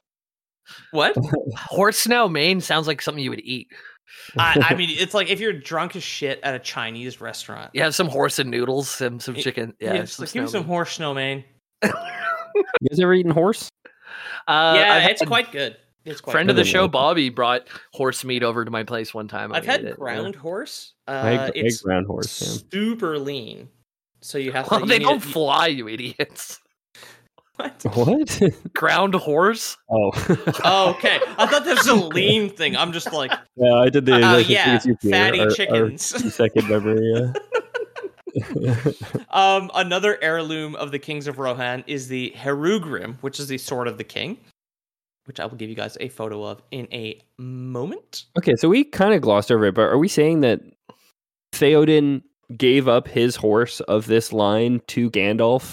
What? Horse snow mane sounds like something you would eat. I, I mean, it's like if you're drunk as shit at a Chinese restaurant. You have some horse and noodles, some some chicken. Yeah, yeah just like, give me some horse Snowmane. You guys ever eaten horse? Uh, yeah, I've it's quite good. It's quite friend good. of the show, Bobby, brought horse meat over to my place one time. I've had ground it. horse. Uh, I it's ground horse. Yeah. Super lean, so you have to. Well, you they don't to, fly, you idiots. What? What? Ground horse? Oh. Oh, okay. I thought that was a lean thing. I'm just like. Yeah, I did the. Uh, like, yeah, fatty our, chickens. Our second memory. Yeah. um, another heirloom of the kings of Rohan is the Herugrim, which is the sword of the king, which I will give you guys a photo of in a moment. Okay, so we kind of glossed over it, but are we saying that Theoden gave up his horse of this line to Gandalf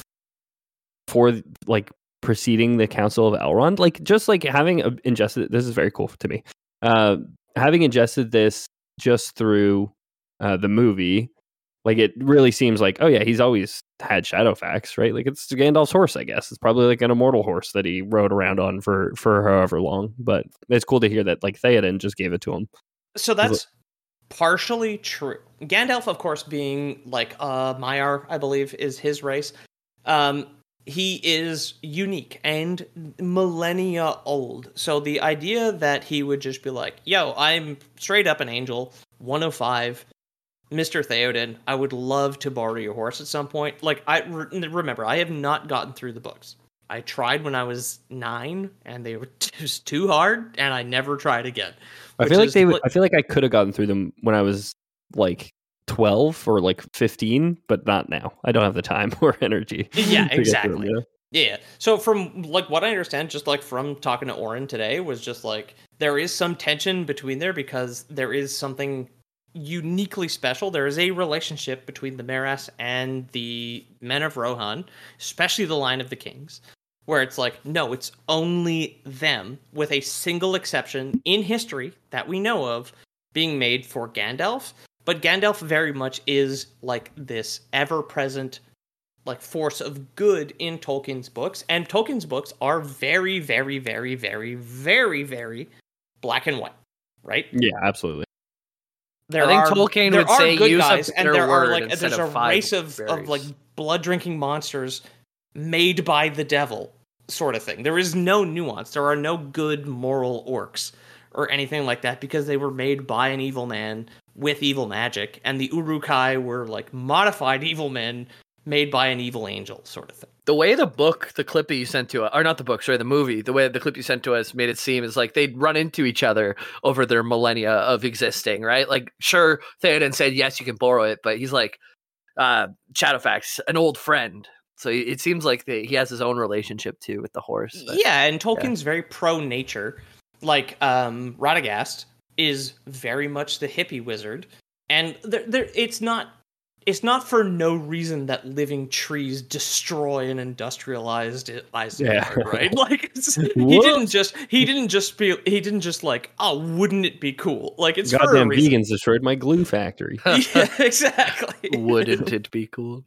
for like preceding the Council of Elrond? Like just like having uh, ingested, this is very cool to me. Uh, having ingested this just through uh, the movie, like it really seems like, oh yeah, he's always had Shadowfax, right? Like it's Gandalf's horse, I guess. It's probably like an immortal horse that he rode around on for for however long. But it's cool to hear that like Theoden just gave it to him. So that's partially true. Gandalf, of course, being like uh, Maiar, I believe, is his race. Um, he is unique and millennia old. So the idea that he would just be like, yo, I'm straight up an angel, one oh five, Mister Theoden, I would love to borrow your horse at some point. Like, I re- remember, I have not gotten through the books. I tried when I was nine, and they were just too hard, and I never tried again. I feel like they. Would, I feel like I could have gotten through them when I was like twelve or like fifteen, but not now. I don't have the time or energy. Yeah, exactly. Them, yeah. yeah. So from like what I understand, just like from talking to Oren today, was just like there is some tension between there because there is something uniquely special. There is a relationship between the Meras and the Men of Rohan, especially the line of the kings, where it's like, no, it's only them, with a single exception in history that we know of being made for Gandalf. But Gandalf very much is like this ever-present like force of good in Tolkien's books. And Tolkien's books are very, very, very, very, very, very black and white, right? Yeah, absolutely. There I think are, Tolkien there would are say good use guys, a and there are word like there's of a race of, of like blood drinking monsters made by the devil, sort of thing. There is no nuance. There are no good moral orcs or anything like that because they were made by an evil man with evil magic, and the Uruk-hai were like modified evil men made by an evil angel, sort of thing. The way the book, the clip that you sent to us, or not the book, sorry, the movie, the way the clip you sent to us made it seem is like they'd run into each other over their millennia of existing, right? Like, sure, Theoden said, yes, you can borrow it, but he's like, uh, Shadowfax, an old friend. So it seems like they, he has his own relationship, too, with the horse. But, yeah, and Tolkien's yeah. very pro-nature. Like, um, Radagast is very much the hippie wizard. And there, there, it's not... It's not for no reason that living trees destroy an industrialized Isengard, yeah. right? Like it's, he didn't just he didn't just be he didn't just like, oh, wouldn't it be cool? Like it's goddamn for a reason. Vegans destroyed my glue factory. Yeah, exactly. Wouldn't it be cool?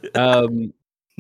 Um,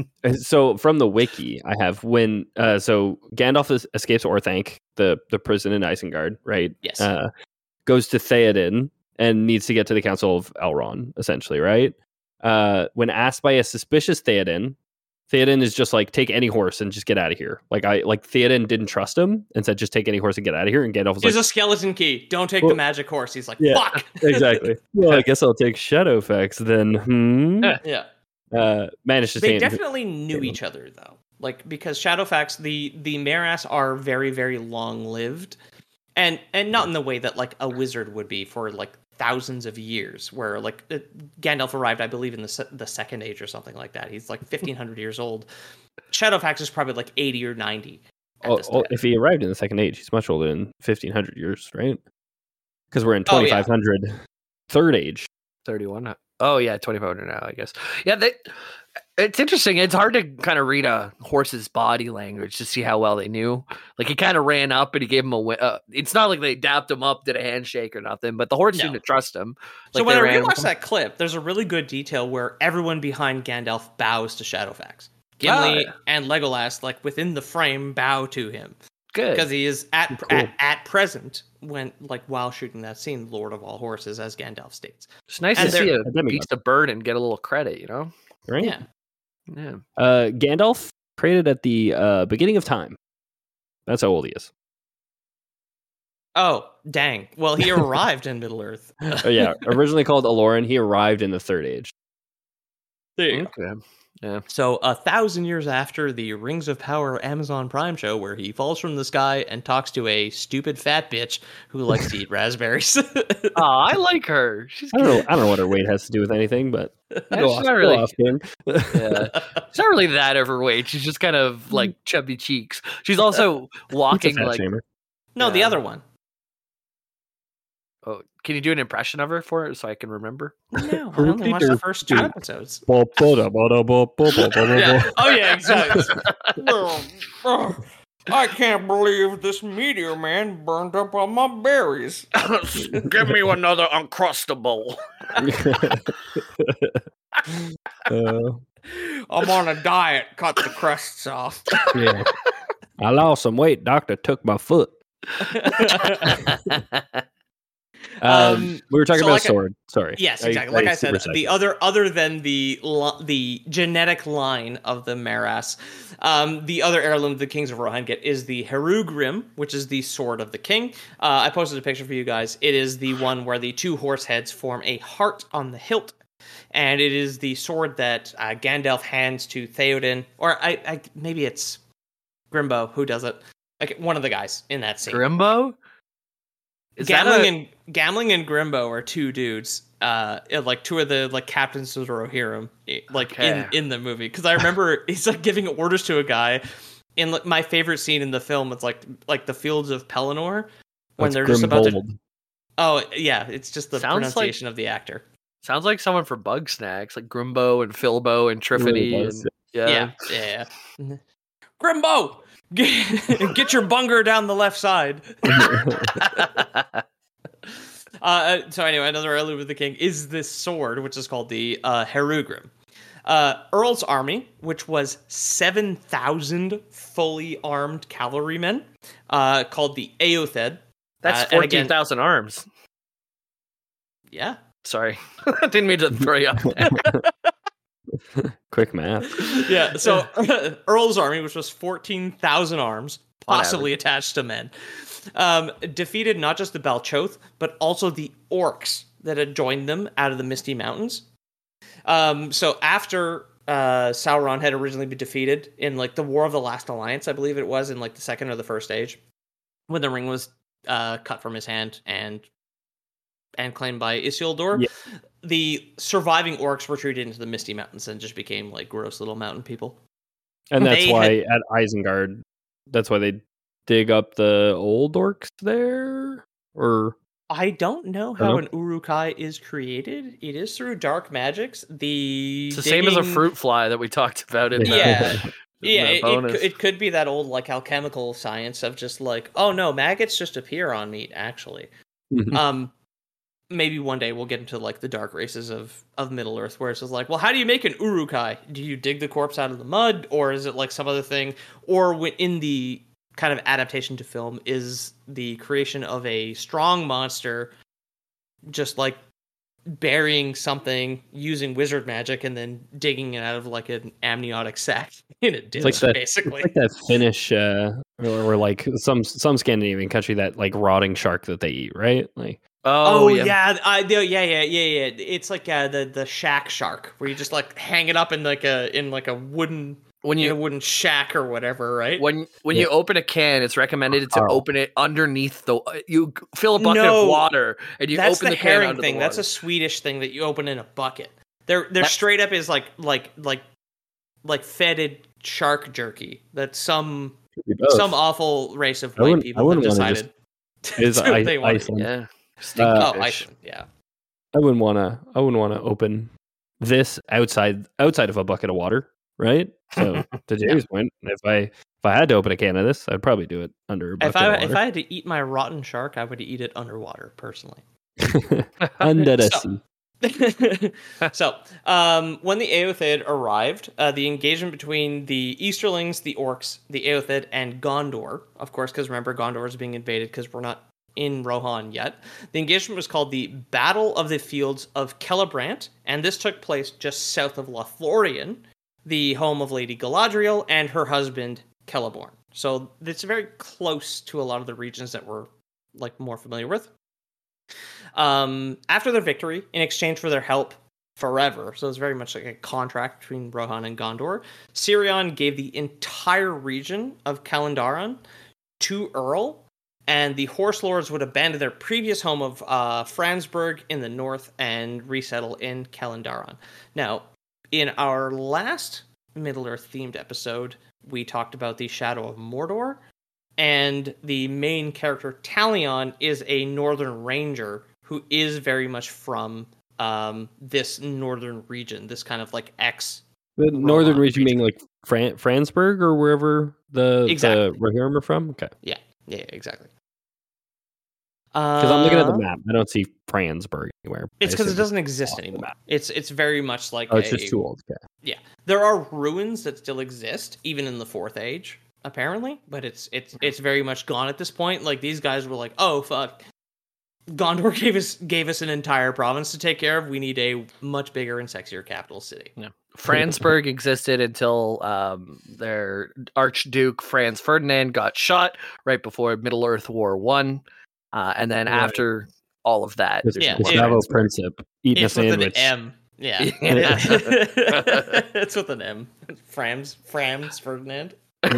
so from the wiki, I have when uh, so Gandalf is, escapes Orthanc, the the prison in Isengard, right? Yes. Uh, goes to Theoden and needs to get to the Council of Elrond, essentially, right? Uh, when asked by a suspicious Theoden, Theoden is just like, take any horse and just get out of here. Like I like Theoden didn't trust him and said, just take any horse and get out of here. And Gandalf was Here's like, a skeleton key. Don't take well, the magic horse. He's like, yeah, fuck. Exactly. Well, I guess I'll take Shadowfax then. Hmm? Yeah. Uh, managed to. They definitely knew each other though, like because Shadowfax, the the Meras are very very long lived, and and not in the way that like a wizard would be for like thousands of years, where like uh, Gandalf arrived, I believe, in the se- the Second Age or something like that. He's like fifteen hundred years old. Shadowfax is probably like eighty or ninety. Oh, oh, if he arrived in the Second Age, he's much older than fifteen hundred years, right? Because we're in twenty-five hundred oh, yeah. Third Age. thirty-one Oh, yeah, twenty-five hundred now, I guess. Yeah, they, it's interesting. It's hard to kind of read a horse's body language to see how well they knew. Like, he kind of ran up and he gave him a... Uh, it's not like they dapped him up, did a handshake or nothing, but the horse no. seemed to trust him. Like so when I rewatched that clip, there's a really good detail where everyone behind Gandalf bows to Shadowfax. Gimli oh, yeah. and Legolas, like, within the frame, bow to him. Good. Because he is at, cool. at at present, when like while shooting that scene, Lord of all horses, as Gandalf states. It's nice and to see a beast of bird and get a little credit, you know? Right? Yeah. Yeah. Uh, Gandalf created at the uh, beginning of time. That's how old he is. Oh, dang. Well, he arrived in Middle Earth. Oh, yeah. Originally called Aloran, he arrived in the Third Age. There you okay. go. Yeah. So a thousand years after the Rings of Power Amazon Prime show, where he falls from the sky and talks to a stupid fat bitch who likes to eat raspberries. Oh, I like her. She's I don't know. good. I don't know what her weight has to do with anything, but Yeah, go she's off, not go really- off, Kim. Yeah. She's not really that overweight. She's just kind of like chubby cheeks. She's also It's a walking fat like. shamer. No, the Yeah. other one. Oh, can you do an impression of her for it so I can remember? No, I only watched the first two Dude. episodes. Bo- bo- da- bo- da- bo- bo- bo- bo- bo- Yeah. bo. Oh yeah, exactly. Oh, oh, I can't believe this meteor man burned up all my berries. Give me another Uncrustable. Uh, I'm on a diet. Cut the crusts off. yeah. I lost some weight. Doctor took my foot. Um, Um, we were talking so about like I- sword. Sorry. Yes, I- exactly. Like I, super said, the psyched. other other than the lo- the genetic line of the Maras, um, the other heirloom the kings of Rohan get is the Herugrim, which is the sword of the king. Uh, I posted a picture for you guys. It is the one where the two horse heads form a heart on the hilt, and it is the sword that uh, Gandalf hands to Theoden, or I, I maybe it's Grimbo who does it. Like one of the guys in that scene. Grimbo? Is that Gamling a- and Gamling and Grimbo are two dudes, uh, like two of the like captains of the Rohirrim, eh, like Okay. in in the movie. Because I remember he's like giving orders to a guy. In like, my favorite scene in the film, it's like like the fields of Pelennor when That's they're just about to. Grimbold. Oh yeah, it's just the Sounds like- pronunciation of the actor. Sounds like someone for Bug Snacks, like Grimbo and Filbo and Triffany. Really does. and, yeah. Yeah, yeah. yeah. Grimbo, get, get your bunger down the left side. Uh, so anyway, another heirloom of the king is this sword, which is called the uh, Herugrim. Uh, Earl's army, which was seven thousand fully armed cavalrymen, uh, called the Eothed. That's Uh, and fourteen again- thousand arms. Yeah. Sorry. Didn't mean to throw you up there. Quick math. Yeah, so Earl's army, which was fourteen thousand arms, possibly attached to men, um, defeated not just the Balchoth, but also the orcs that had joined them out of the Misty Mountains. Um, so after uh, Sauron had originally been defeated in like the War of the Last Alliance, I believe it was in like the second or the first age, when the ring was uh, cut from his hand and and claimed by Isildur, Yeah. the surviving orcs retreated into the Misty Mountains and just became like gross little mountain people. And that's They why at Isengard, that's why they dig up the old orcs there? Or I don't know I don't how know. an Uruk-hai is created. It is through dark magics. The It's the same as a digging- fruit fly that we talked about in the, Yeah. in Yeah, the it, it, bonus. cou- it could be that old like alchemical science of just like, oh no, maggots just appear on meat. Actually, um, maybe one day we'll get into like the dark races of of Middle Earth, where it's just like, well, how do you make an Uruk-hai? Do you dig the corpse out of the mud, or is it like some other thing? Or when- in the kind of adaptation to film is the creation of a strong monster, just like burying something using wizard magic and then digging it out of like an amniotic sac in a ditch, like that- basically. It's like that Finnish, uh, or, or like some some Scandinavian country, that like rotting shark that they eat, right? Like, Oh, Oh, yeah. yeah, I, yeah, yeah, yeah, yeah, yeah. It's like uh, the the shack shark, where you just like hang it up in like a in like a wooden When in a you wooden shack or whatever, right? when when Yeah. you open a can, it's recommended to Oh. open it underneath the. You fill a bucket No. of water and you That's open the, the, can herring under thing. the That's a water. Swedish thing that you open in a bucket. They're they're That- straight up is like like like like fetid shark jerky that some some awful race of I white wouldn't- I people have wouldn't wanna decided. It is to- I- they want to eat. Iceland. Yeah. Uh, Stinky Oh, fish. Iceland, yeah. I wouldn't want to. I wouldn't want to open this outside outside of a bucket of water, right? So to Jamie's point, if I if I had to open a can of this, I'd probably do it under a bucket If I of if water. I had to eat my rotten shark, I would eat it underwater personally. under the So- sea. so, um, when the Eothed arrived, uh, the engagement between the Easterlings, the Orcs, the Eothed, and Gondor, of course, because remember, Gondor is being invaded because we're not in Rohan yet. The engagement was called the Battle of the Fields of Celebrant, and this took place just south of Lothlorien, the home of Lady Galadriel and her husband, Celeborn. So it's very close to a lot of the regions that we're like more familiar with. Um, after their victory, in exchange for their help forever. So it's very much like a contract between Rohan and Gondor. Sirion gave the entire region of Kalandaran to Earl, and the Horse Lords would abandon their previous home of uh, Fransburg in the north and resettle in Kalandaran. Now, in our last Middle-earth themed episode, we talked about the Shadow of Mordor, and the main character, Talion, is a Northern Ranger who is very much from um, this northern region, this kind of like ex- The northern Rohan region being like Fran- Fransburg or wherever the, Exactly. the Rohirrim are from? Okay. Yeah, yeah, exactly. Because I'm looking at the Uh, map. I don't see Fransburg anywhere. It's I because it assume doesn't exist off the anymore. map. It's it's very much like Oh, it's a- just too old. Okay. Yeah, there are ruins that still exist, even in the Fourth Age, apparently. But it's it's it's very much gone at this point. Like these guys were like, "Oh fuck, Gondor gave us gave us an entire province to take care of. We need a much bigger and sexier capital city." Yeah. Fransburg existed until um, their Archduke Franz Ferdinand got shot right before Middle Earth War One, uh, and then Right. after all of that, Gus- there's Yeah, more Gustavo Fransburg. Princip eating a It's with an sandwich. M. Yeah, Yeah. it's with an M. Frams Frams Ferdinand.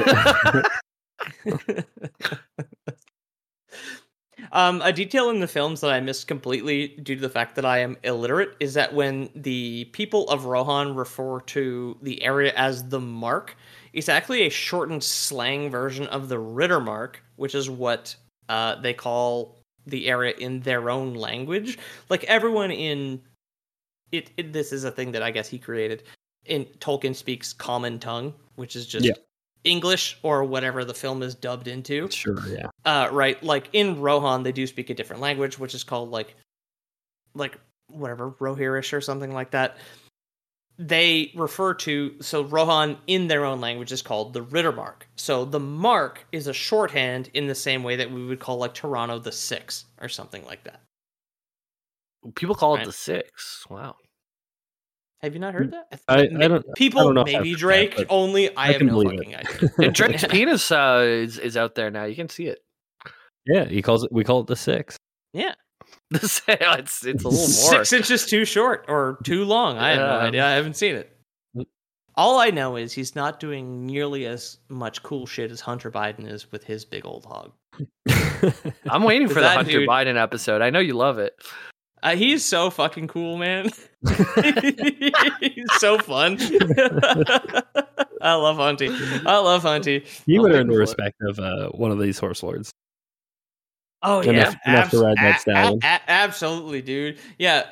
Um, a detail in the films that I missed completely due to the fact that I am illiterate is that when the people of Rohan refer to the area as the Mark, it's actually a shortened slang version of the Rittermark, which is what uh, they call the area in their own language. Like everyone in it, it, this is a thing that I guess he created. In Tolkien speaks common tongue, which is just Yeah. English or whatever the film is dubbed into. Sure, yeah. Uh, right, like in Rohan, they do speak a different language, which is called like, like whatever Rohirish or something like that. They refer to so Rohan in their own language is called the Rittermark. So the mark is a shorthand in the same way that we would call like Toronto the Six or something like that. People call it Right. the Six. Wow. Have you not heard that? I- I Ma- don't- I People, don't know if I've maybe heard that, Drake but only. I, I have can no believe fucking it. idea. And Drake's penis uh, is is out there now. You can see it. Yeah, he calls it. We call it the six. Yeah, it's it's a little more. six inches too short or too long. I have no Yeah. idea. I haven't seen it. Mm. All I know is he's not doing nearly as much cool shit as Hunter Biden is with his big old hog. I'm waiting for the That Hunter dude- Biden episode. I know you love it. Uh, he's so fucking cool, man. He's so fun. I love Hunty. I love Hunty. he I'll would take earn him the for it. respect of uh, one of these horse lords. Oh Enough- yeah, enough to ride that a- a- stallion. a- absolutely, dude. Yeah.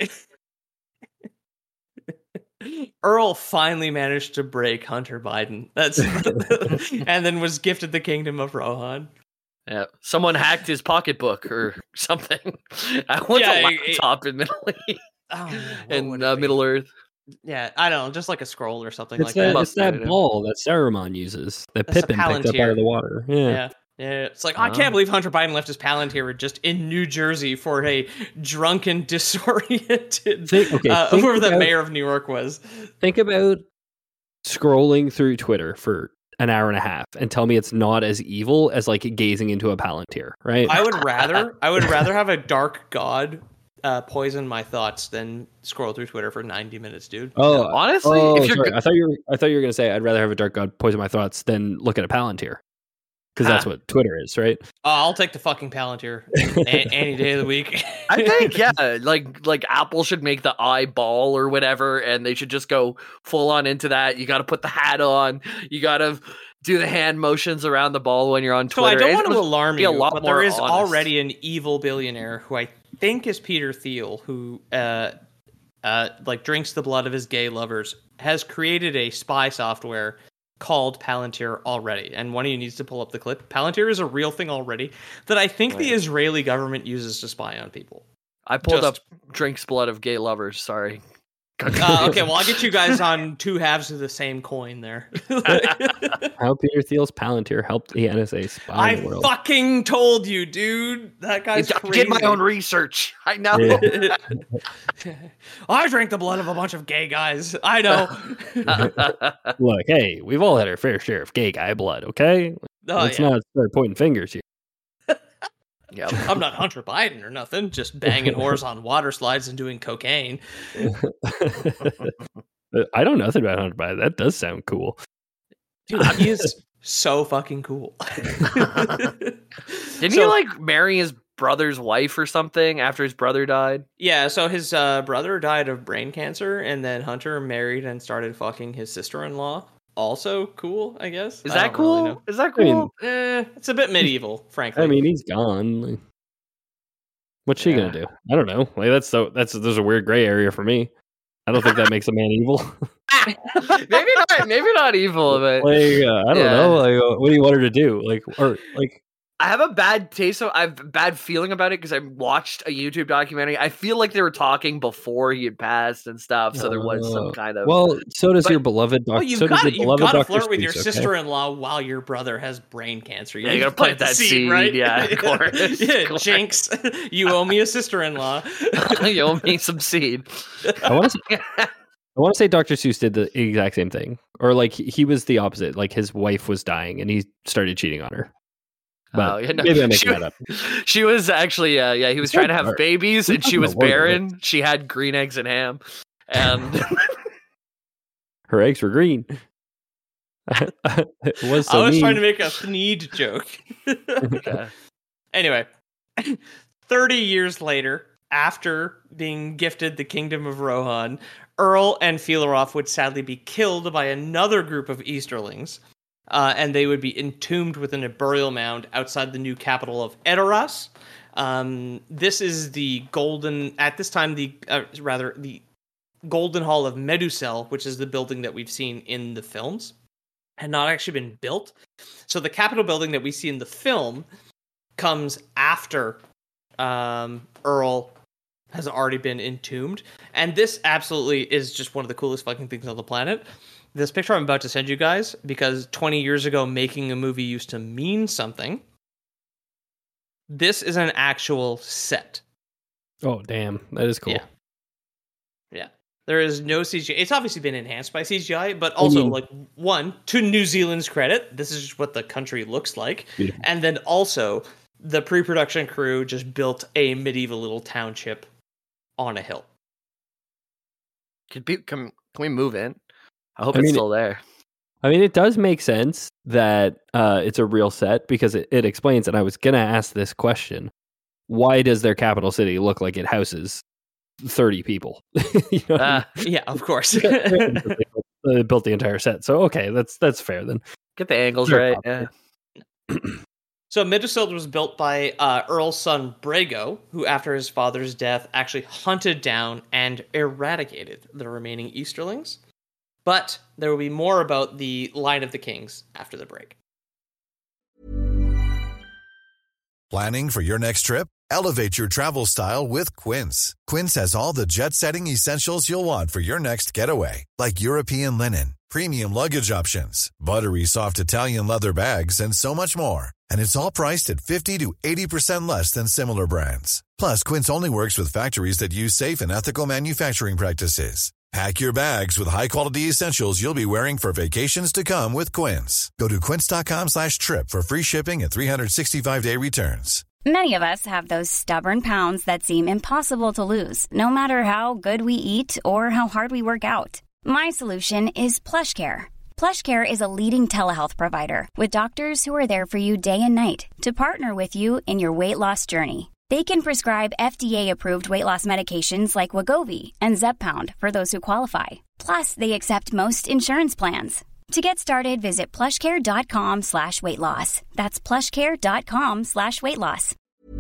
Earl finally managed to break Hunter Biden. That's and then was gifted the kingdom of Rohan. Yeah, someone hacked his pocketbook or something. What's Yeah, a it- laptop in Middle East? Oh, man, what in would it uh, be? Middle Earth? Yeah, I don't know, just like a scroll or something It's like that, that. it's that I don't know. ball that Saruman uses that That's a Pippin picked up out Palantir. of the water. Yeah. Yeah. Yeah, it's like I Oh. can't believe Hunter Biden left his Palantir just in New Jersey for a drunken, disoriented Think- okay, uh, think whoever the about- mayor of New York was. Think about scrolling through Twitter for an hour and a half and tell me it's not as evil as like gazing into a Palantir, right? I would rather I would rather have a dark god uh, poison my thoughts than scroll through Twitter for ninety minutes, dude. oh, Honestly, oh, if you're sorry. go- I thought you were. I thought you were going to say I'd rather have a dark god poison my thoughts than look at a Palantir, because that's Ah. what Twitter is, right? Oh, I'll take the fucking Palantir a- any day of the week. I think yeah, like like Apple should make the eyeball or whatever, and they should just go full on into that. You got to put the hat on. You got to do the hand motions around the ball when you're on So Twitter. I don't It's want to gonna alarm be a you, lot but more there is honest. already an evil billionaire who I think is Peter Thiel, who uh, uh, like drinks the blood of his gay lovers, has created a spy software called Palantir already. And one of you needs to pull up the clip. Palantir is a real thing already that I think the Israeli government uses to spy on people. I pulled just- up drinks blood of gay lovers. Sorry. Uh, okay, well, I'll get you guys on two halves of the same coin there. How Peter Thiel's Palantir helped the N S A spy I in the world. fucking told you, dude. That guy's I crazy. did my own research. I know. Yeah. I drank the blood of a bunch of gay guys. I know. Look, hey, we've all had our fair share of gay guy blood, okay? Oh, Let's yeah. not start pointing fingers here. Yep. I'm not Hunter Biden or nothing, just banging whores on water slides and doing cocaine. I don't know nothing about Hunter Biden. That does sound cool. Dude, he is so fucking cool. Didn't So- he like marry his brother's wife or something after his brother died? Yeah, so his uh, brother died of brain cancer, and then Hunter married and started fucking his sister-in-law. Also cool, I guess. Is I that don't really cool? know. Is that I mean, cool? Eh, it's a bit medieval, frankly. I mean, he's gone. Like, what's she Yeah. gonna do? I don't know. Like that's so that's there's a weird gray area for me. I don't think that makes a man evil. maybe not. Maybe not evil, but like uh, I don't Yeah. know. Like uh, what do you want her to do? Like or like I have a bad taste. So I have a bad feeling about it because I watched a YouTube documentary. I feel like they were talking before he had passed and stuff, so there was some uh, kind of. well, so does But- your beloved doctor. Well, you've so does got your you've beloved got to Doctor flirt with your Seuss, okay? sister-in-law while your brother has brain cancer. Yeah, you gotta plant that seed, right? yeah, of course, yeah, of course. Jinx, you owe me a sister-in-law. you owe me some seed. I want to. I want to say Doctor Seuss did the exact same thing, or like he he was the opposite. Like his wife was dying, and he started cheating on her. But Oh, yeah, no. maybe I'm She making that up. She was actually, uh, yeah, he was It's trying to not have dark. babies, and It's she not was the word, barren. She had green eggs and ham, and Her eggs were green. It was so I was mean. trying to make a Thneed joke. Okay. Anyway, thirty years later, after being gifted the kingdom of Rohan, Earl and Fëloreth would sadly be killed by another group of Easterlings, uh, and they would be entombed within a burial mound outside the new capital of Edoras. Um, this is the golden, at this time, the uh, rather the Golden Hall of Medusel, which is the building that we've seen in the films, had not actually been built. So the Capitol building that we see in the film comes after um, Earl has already been entombed. And this absolutely is just one of the coolest fucking things on the planet. This picture I'm about to send you guys, because twenty years ago, making a movie used to mean something. This is an actual set. Oh damn, that is cool. Yeah. Yeah. There is no C G I. It's obviously been enhanced by C G I, but also, mean- like, one, to New Zealand's credit, this is just what the country looks like. Beautiful. And then also, the pre-production crew just built a medieval little township on a hill. Could be, can, can we move in? I hope I it's mean, still there. I mean, it does make sense that uh, it's a real set because it, it explains. And I was gonna ask this question: why does their capital city look like it houses thirty people? You know what I Uh, Yeah, of course. mean? They built the entire set, so okay, that's that's fair then. get the angles Sure, right. Yeah. So Medusel was built by uh, Earl's son Brago, who after his father's death actually hunted down and eradicated the remaining Easterlings. But there will be more about the line of the kings after the break. Planning for your next trip? Elevate your travel style with Quince. Quince has all the jet-setting essentials you'll want for your next getaway, like European linen, premium luggage options, buttery soft Italian leather bags, and so much more. And it's all priced at fifty to eighty percent less than similar brands. Plus, Quince only works with factories that use safe and ethical manufacturing practices. Pack your bags with high-quality essentials you'll be wearing for vacations to come with Quince. Go to quince.com slash trip for free shipping and three sixty-five day returns. Many of us have those stubborn pounds that seem impossible to lose, no matter how good we eat or how hard we work out. My solution is PlushCare. PlushCare is a leading telehealth provider with doctors who are there for you day and night to partner with you in your weight loss journey. They can prescribe F D A-approved weight loss medications like Wegovy and Zepbound for those who qualify. Plus, they accept most insurance plans. To get started, visit plushcare.com slash weight loss. That's plushcare.com slash weight loss.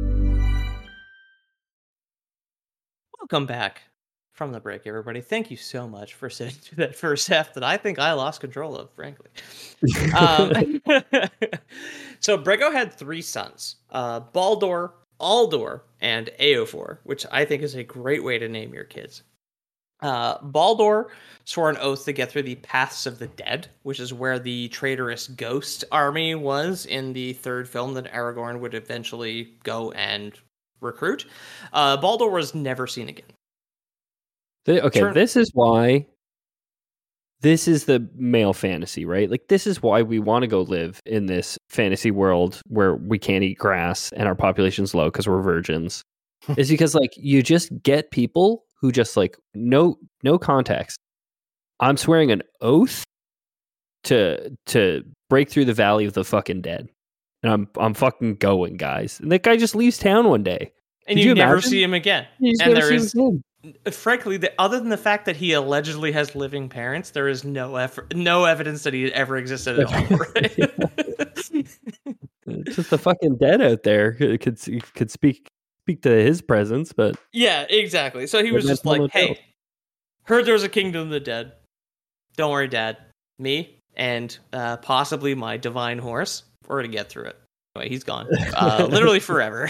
Welcome back from the break, everybody. Thank you so much for sitting through that first half that I think I lost control of, frankly. um, so Brago had three sons, uh, Baldur, Aldor, and Eofor, which I think is a great way to name your kids. Uh, Baldur swore an oath to get through the Paths of the Dead, which is where the traitorous ghost army was in the third film that Aragorn would eventually go and recruit. Uh, Baldur was never seen again. Th- Okay, Turn- this is why this is the male fantasy, right? Like, this is why we want to go live in this fantasy world where we can't eat grass and our population's low because we're virgins. Is because, like, you just get people who just, like, no no context. I'm swearing an oath to to break through the valley of the fucking dead. And I'm I'm fucking going, guys. And that guy just leaves town one day. And Could you, you never imagine? see him again. You just And never there see is, him again. frankly, the, other than the fact that he allegedly has living parents, there is no effort, no evidence that he ever existed at all. Right? Just the fucking dead out there could could, could speak speak to his presence, but Yeah, exactly. So he was But just that's like, not "Hey, dope. heard there's a kingdom of the dead. Don't worry, Dad. Me and uh, possibly my divine horse. We're gonna get through it." Anyway, he's gone, uh, literally forever.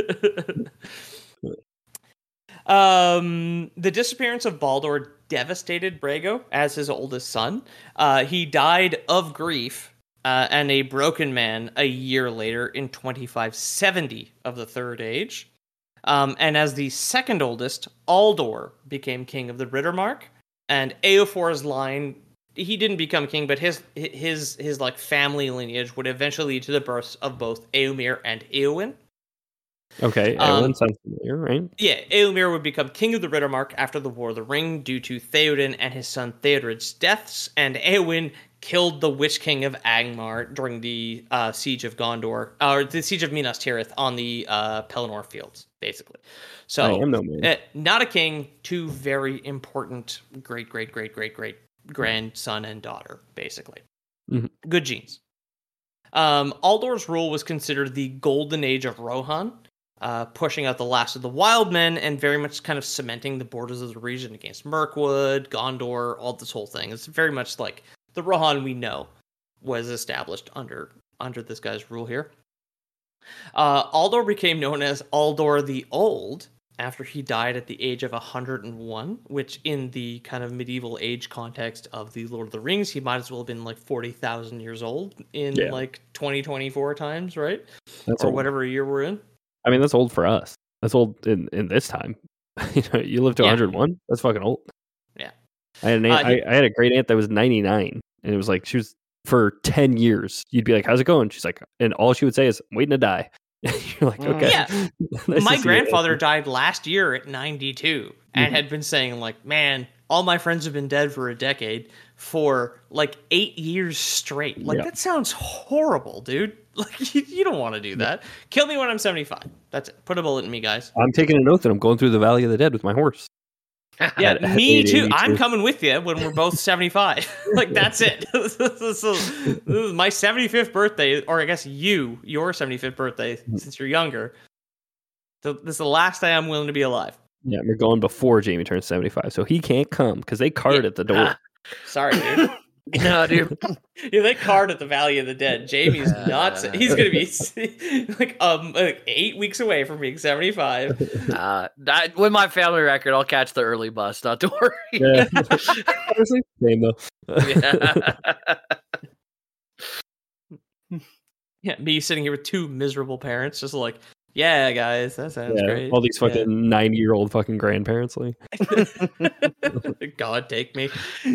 um, the disappearance of Baldur devastated Brago as his oldest son. Uh, he died of grief uh, and a broken man a year later in twenty-five seventy of the Third Age. Um, and as the second oldest, Aldor became king of the Riddermark, and Eofor's line, he didn't become king, but his his his like family lineage would eventually lead to the births of both Eomer and Eowyn. okay, Um, everyone sounds familiar, right? Yeah, Eomer would become king of the Riddermark after the War of the Ring due to Theoden and his son Theodred's deaths, and Eowyn killed the Witch King of Angmar during the uh, siege of Gondor, or the siege of Minas Tirith on the uh, Pelennor fields, basically. So, I am no man. uh, not a king, two very important great, great, great, great, great grandson and daughter, basically. Mhm. Good genes. Um, Aldor's rule was considered the golden age of Rohan, uh, pushing out the last of the wild men and very much kind of cementing the borders of the region against Mirkwood, Gondor, all this whole thing. It's very much like the Rohan we know was established under under this guy's rule here. Uh, Aldor became known as Aldor the Old after he died at the age of one hundred one, which in the kind of medieval age context of the Lord of the Rings, he might as well have been like forty thousand years old in Yeah. like twenty twenty-four times, right? That's or old. whatever year we're in. I mean, that's old for us. That's old in, in this time. you know, you live to Yeah. one hundred one. That's fucking old. Yeah. I had an aunt, Uh, he- I, I had a great aunt that was ninety-nine, and it was like she was for ten years. You'd be like, "How's it going?" She's like, and all she would say is, "I'm waiting to die." You're like, Mm. okay. Yeah. Nice My to see you, grandfather Auntie. died last year at ninety-two and Mhm. had been saying like, man, all my friends have been dead for a decade for like eight years straight. Like Yeah. that sounds horrible, dude. Like you, you don't want to do that. Kill me when I'm seventy-five. That's it. Put a bullet in me, guys. I'm taking an oath that I'm going through the Valley of the Dead with my horse. Yeah, At- at me age too. eighty-two. I'm coming with you when we're both seventy-five. Like that's it. this, is, this is my seventy-fifth birthday, or I guess you, your seventy-fifth birthday, Mm-hmm. since you're younger. So this is the last day I'm willing to be alive. Yeah, we're going before Jamie turns seventy-five, so he can't come because they card Yeah. at the door. Sorry, dude. No, dude. Yeah, they card at the Valley of the Dead. Jamie's nuts. He's gonna be like um like eight weeks away from being seventy-five. Uh, I, with my family record, I'll catch the early bus. Not to worry. Yeah. Honestly, same though. Yeah. Yeah, me sitting here with two miserable parents, just like, yeah, guys, that sounds Yeah, great. all these fucking ninety-year-old fucking grandparents, like. Yeah. God take me.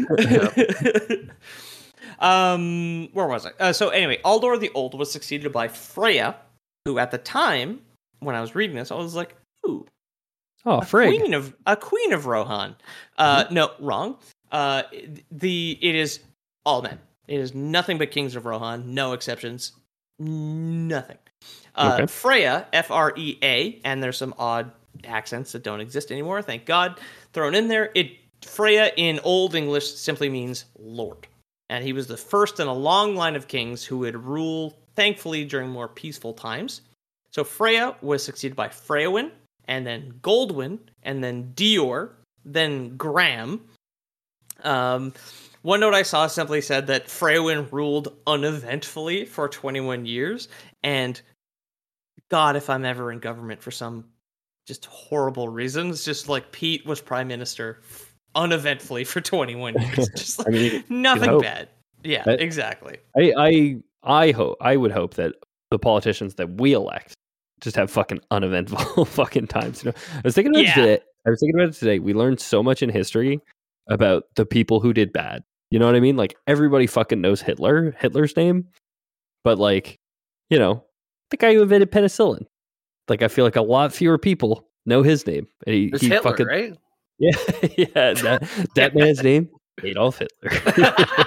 um, where was I? Uh, so anyway, Aldor the Old was succeeded by Freya, who at the time when I was reading this, I was like, ooh. Oh, a frig. queen of a queen of Rohan. Uh, no, wrong. Uh, the it is all men. It is nothing but kings of Rohan. No exceptions. Nothing. Uh, Okay. Freya, F R E A, and there's some odd accents that don't exist anymore. Thank God, thrown in there. It Freya in Old English simply means Lord, and he was the first in a long line of kings who would rule, thankfully, during more peaceful times. So Freya was succeeded by Freywin, and then Goldwyn, and then Dior, then Graham. Um, one note I saw simply said that Freywin ruled uneventfully for twenty-one years, and God, if I'm ever in government for some just horrible reasons, just like Pete was prime minister uneventfully for twenty-one years, just like I mean, you nothing hope. bad. Yeah, That- exactly. I, I, I hope, I would hope that the politicians that we elect just have fucking uneventful fucking times. You know, I was thinking about Yeah. it today. I was thinking about it today. We learned so much in history about the people who did bad. You know what I mean? Like everybody fucking knows Hitler, Hitler's name, but like, you know, the guy who invented penicillin. Like I feel like a lot fewer people know his name. And he, It's he Hitler, fucking, right? Yeah, yeah. That that man's name, Adolf Hitler.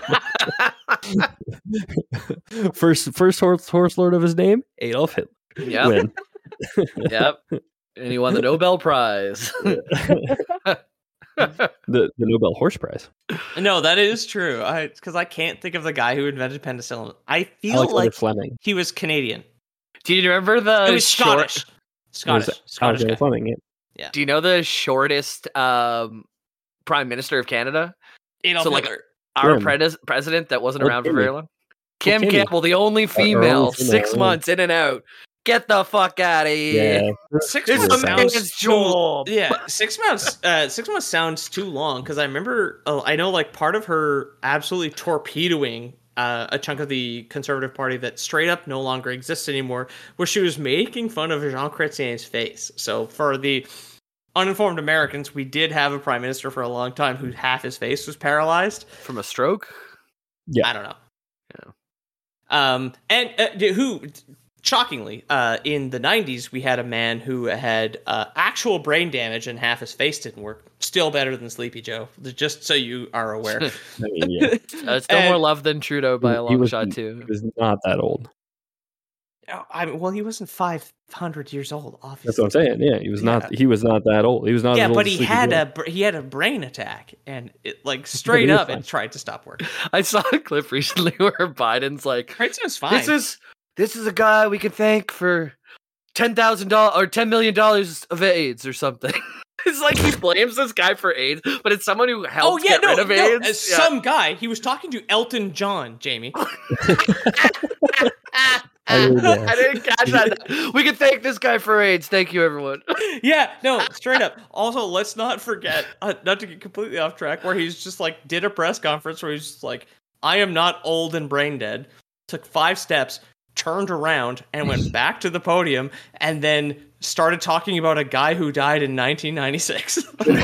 first first horse horse lord of his name, Adolf Hitler. Yep. Win. Yep. And he won the Nobel Prize. the the Nobel Horse Prize. No, that is true. I because I can't think of the guy who invented penicillin. I feel Alexander like Fleming. he was Canadian. Do you remember the He was short- Scottish. Scottish. It was Scottish Alexander guy. Fleming. Yeah. Do you know the shortest um, prime minister of Canada? Adolf So, like, Hitler. Our Kim. pres- president that wasn't Oh, around for Kimmy. very long. Kim Kimmy. Campbell, the only our female, only female, six yeah. months in and out. Get the fuck out of here. Yeah. Six It's months a sounds man's too. job. Yeah, six months. Uh, six months sounds too long because I remember. Oh, I know, like part of her absolutely torpedoing uh, a chunk of the Conservative Party that straight up no longer exists anymore, where she was making fun of Jean Chrétien's face. So for the uninformed Americans, we did have a prime minister for a long time who half his face was paralyzed. From a stroke? Yeah. I don't know. Yeah. Um, and uh, who, shockingly, uh, in the nineties, we had a man who had uh, actual brain damage and half his face didn't work. Still better than Sleepy Joe, just so you are aware. I mean, yeah. Uh, still And- more love than Trudeau by a He long was- shot, He too. was not that old. Oh, I mean, well, he wasn't five hundred years old, obviously. That's what I'm saying. Yeah, he was not. Yeah. He was not that old. He was not. Yeah, as old but as he Sleepy had Joe. a br- he had a brain attack, and it like straight he was up, fine. it tried to stop working. I saw a clip recently where Biden's like, Right, so it's fine. This is this is a guy we can thank for ten thousand dollars or ten million dollars of AIDS or something. It's like he blames this guy for AIDS, but it's someone who oh helped yeah, get no, rid of no, AIDS. uh, Yeah. some guy. He was talking to Elton John, Jamie. I heard that. I didn't catch that. We can thank this guy for AIDS. Thank you, everyone. Yeah, no, straight up. Also, let's not forget, uh, not to get completely off track, where he's just like did a press conference where he's just like, "I am not old and brain dead." Took five steps, turned around, and went back to the podium, and then started talking about a guy who died in nineteen ninety-six.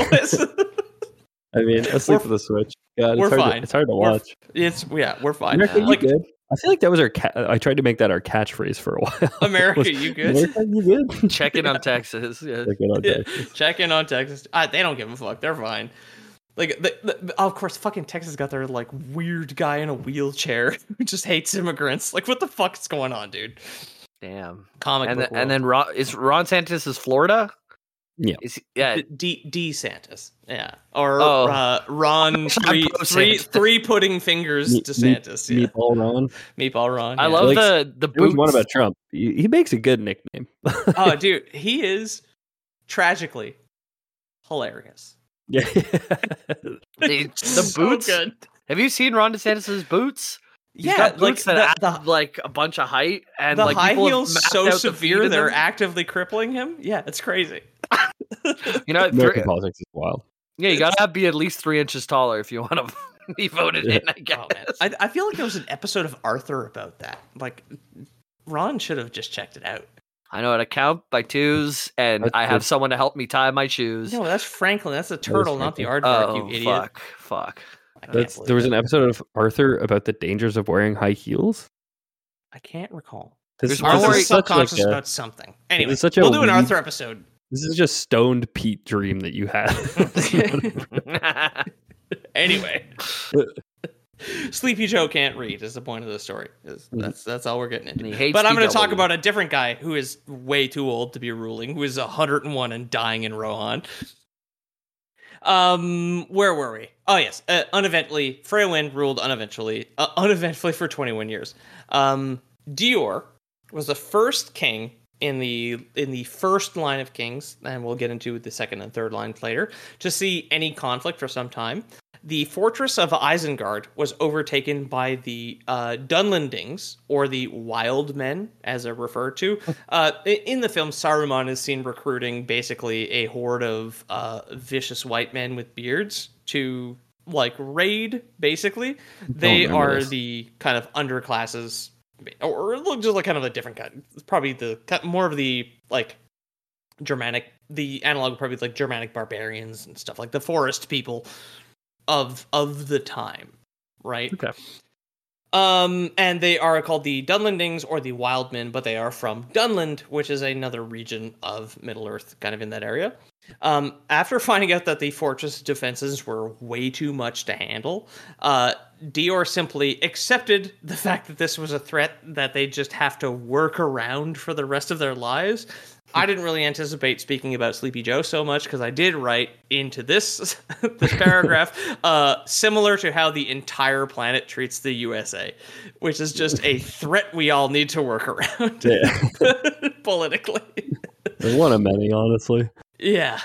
I mean, asleep We're- with a switch. God, we're it's hard fine. To, it's hard to We're- watch. it's yeah, we're fine. America, you Like good? I feel like that was our. Ca- I tried to make that our catchphrase for a while. America, you good? America, you good? Check in on Texas. Yeah. Check in on Yeah, Texas. check in on Texas. Uh, they don't give a fuck. They're fine. Like, the, the, of course, fucking Texas got their like weird guy in a wheelchair who just hates immigrants. Like, what the fuck is going on, dude? Damn. Comic And book then, and world. then Ron, is Ron Santos is Florida? Yeah. Is he, yeah. D D Santis, yeah, or Oh. uh, Ron three pro three Santis. three putting fingers Meat- to Santis, meat- yeah. Meatball Ron. Meatball Ron. I yeah. love Like, the the There was one boots. about Trump. He, he makes a good nickname. Oh, dude, he is tragically hilarious. Yeah. the, the So boots. good. Have you seen Ron DeSantis' boots? He's Yeah, got like boots that the, add like a bunch of height, and the like high people have heels mapped so out the severe feet in they're them. actively crippling him. Yeah, it's crazy. You know, American three- politics is wild. yeah, you gotta be at least three inches taller if you want to be voted Yeah. in. I guess. Oh, man. I, I feel like there was an episode of Arthur about that. Like, Ron should have just checked it out. I know how to count by twos, and That's I have good. someone to help me tie my shoes. No, that's Franklin. That's a turtle, not the Franklin. aardvark, oh you idiot. fuck, fuck. I can't, That's, believe there was it. an episode of Arthur about the dangers of wearing high heels. I can't recall. This, There's this one Arthur where is was he- such like subconscious a- about something. Anyway, is such a we'll do an weed- Arthur episode. this is just stoned Pete dream that you had. Anyway, Sleepy Joe can't read is the point of the story. Is- That's that's all we're getting And he into. hates But I'm going to D W. talk about a different guy who is way too old to be ruling, who is one hundred and one and dying in Rohan. Um, where were we? Oh yes, uh, uneventfully, Freya ruled uneventfully, uh, uneventfully for twenty-one years. Um, Dior was the first king in the in the first line of kings, and we'll get into the second and third lines later, to see any conflict for some time. The fortress of Isengard was overtaken by the uh, Dunlendings, or the Wild Men, as they're referred to. Uh, i- in the film, Saruman is seen recruiting basically a horde of uh, vicious white men with beards to like raid. Basically, they remember are this. the kind of underclasses, or, or just like kind of a different kind. It's probably the more of the like Germanic. The analog would probably be like Germanic barbarians and stuff, like the forest people of of the time, right? Okay. Um, and they are called the Dunlendings or the Wildmen, but they are from Dunland, which is another region of Middle-earth, kind of in that area. Um, after finding out that the fortress defenses were way too much to handle, uh, Dior simply accepted the fact that this was a threat that they just have to work around for the rest of their lives. I didn't really anticipate speaking about Sleepy Joe so much because I did write into this this paragraph uh, similar to how the entire planet treats the U S A, which is just a threat we all need to work around Yeah. politically. One of many, honestly. Yeah.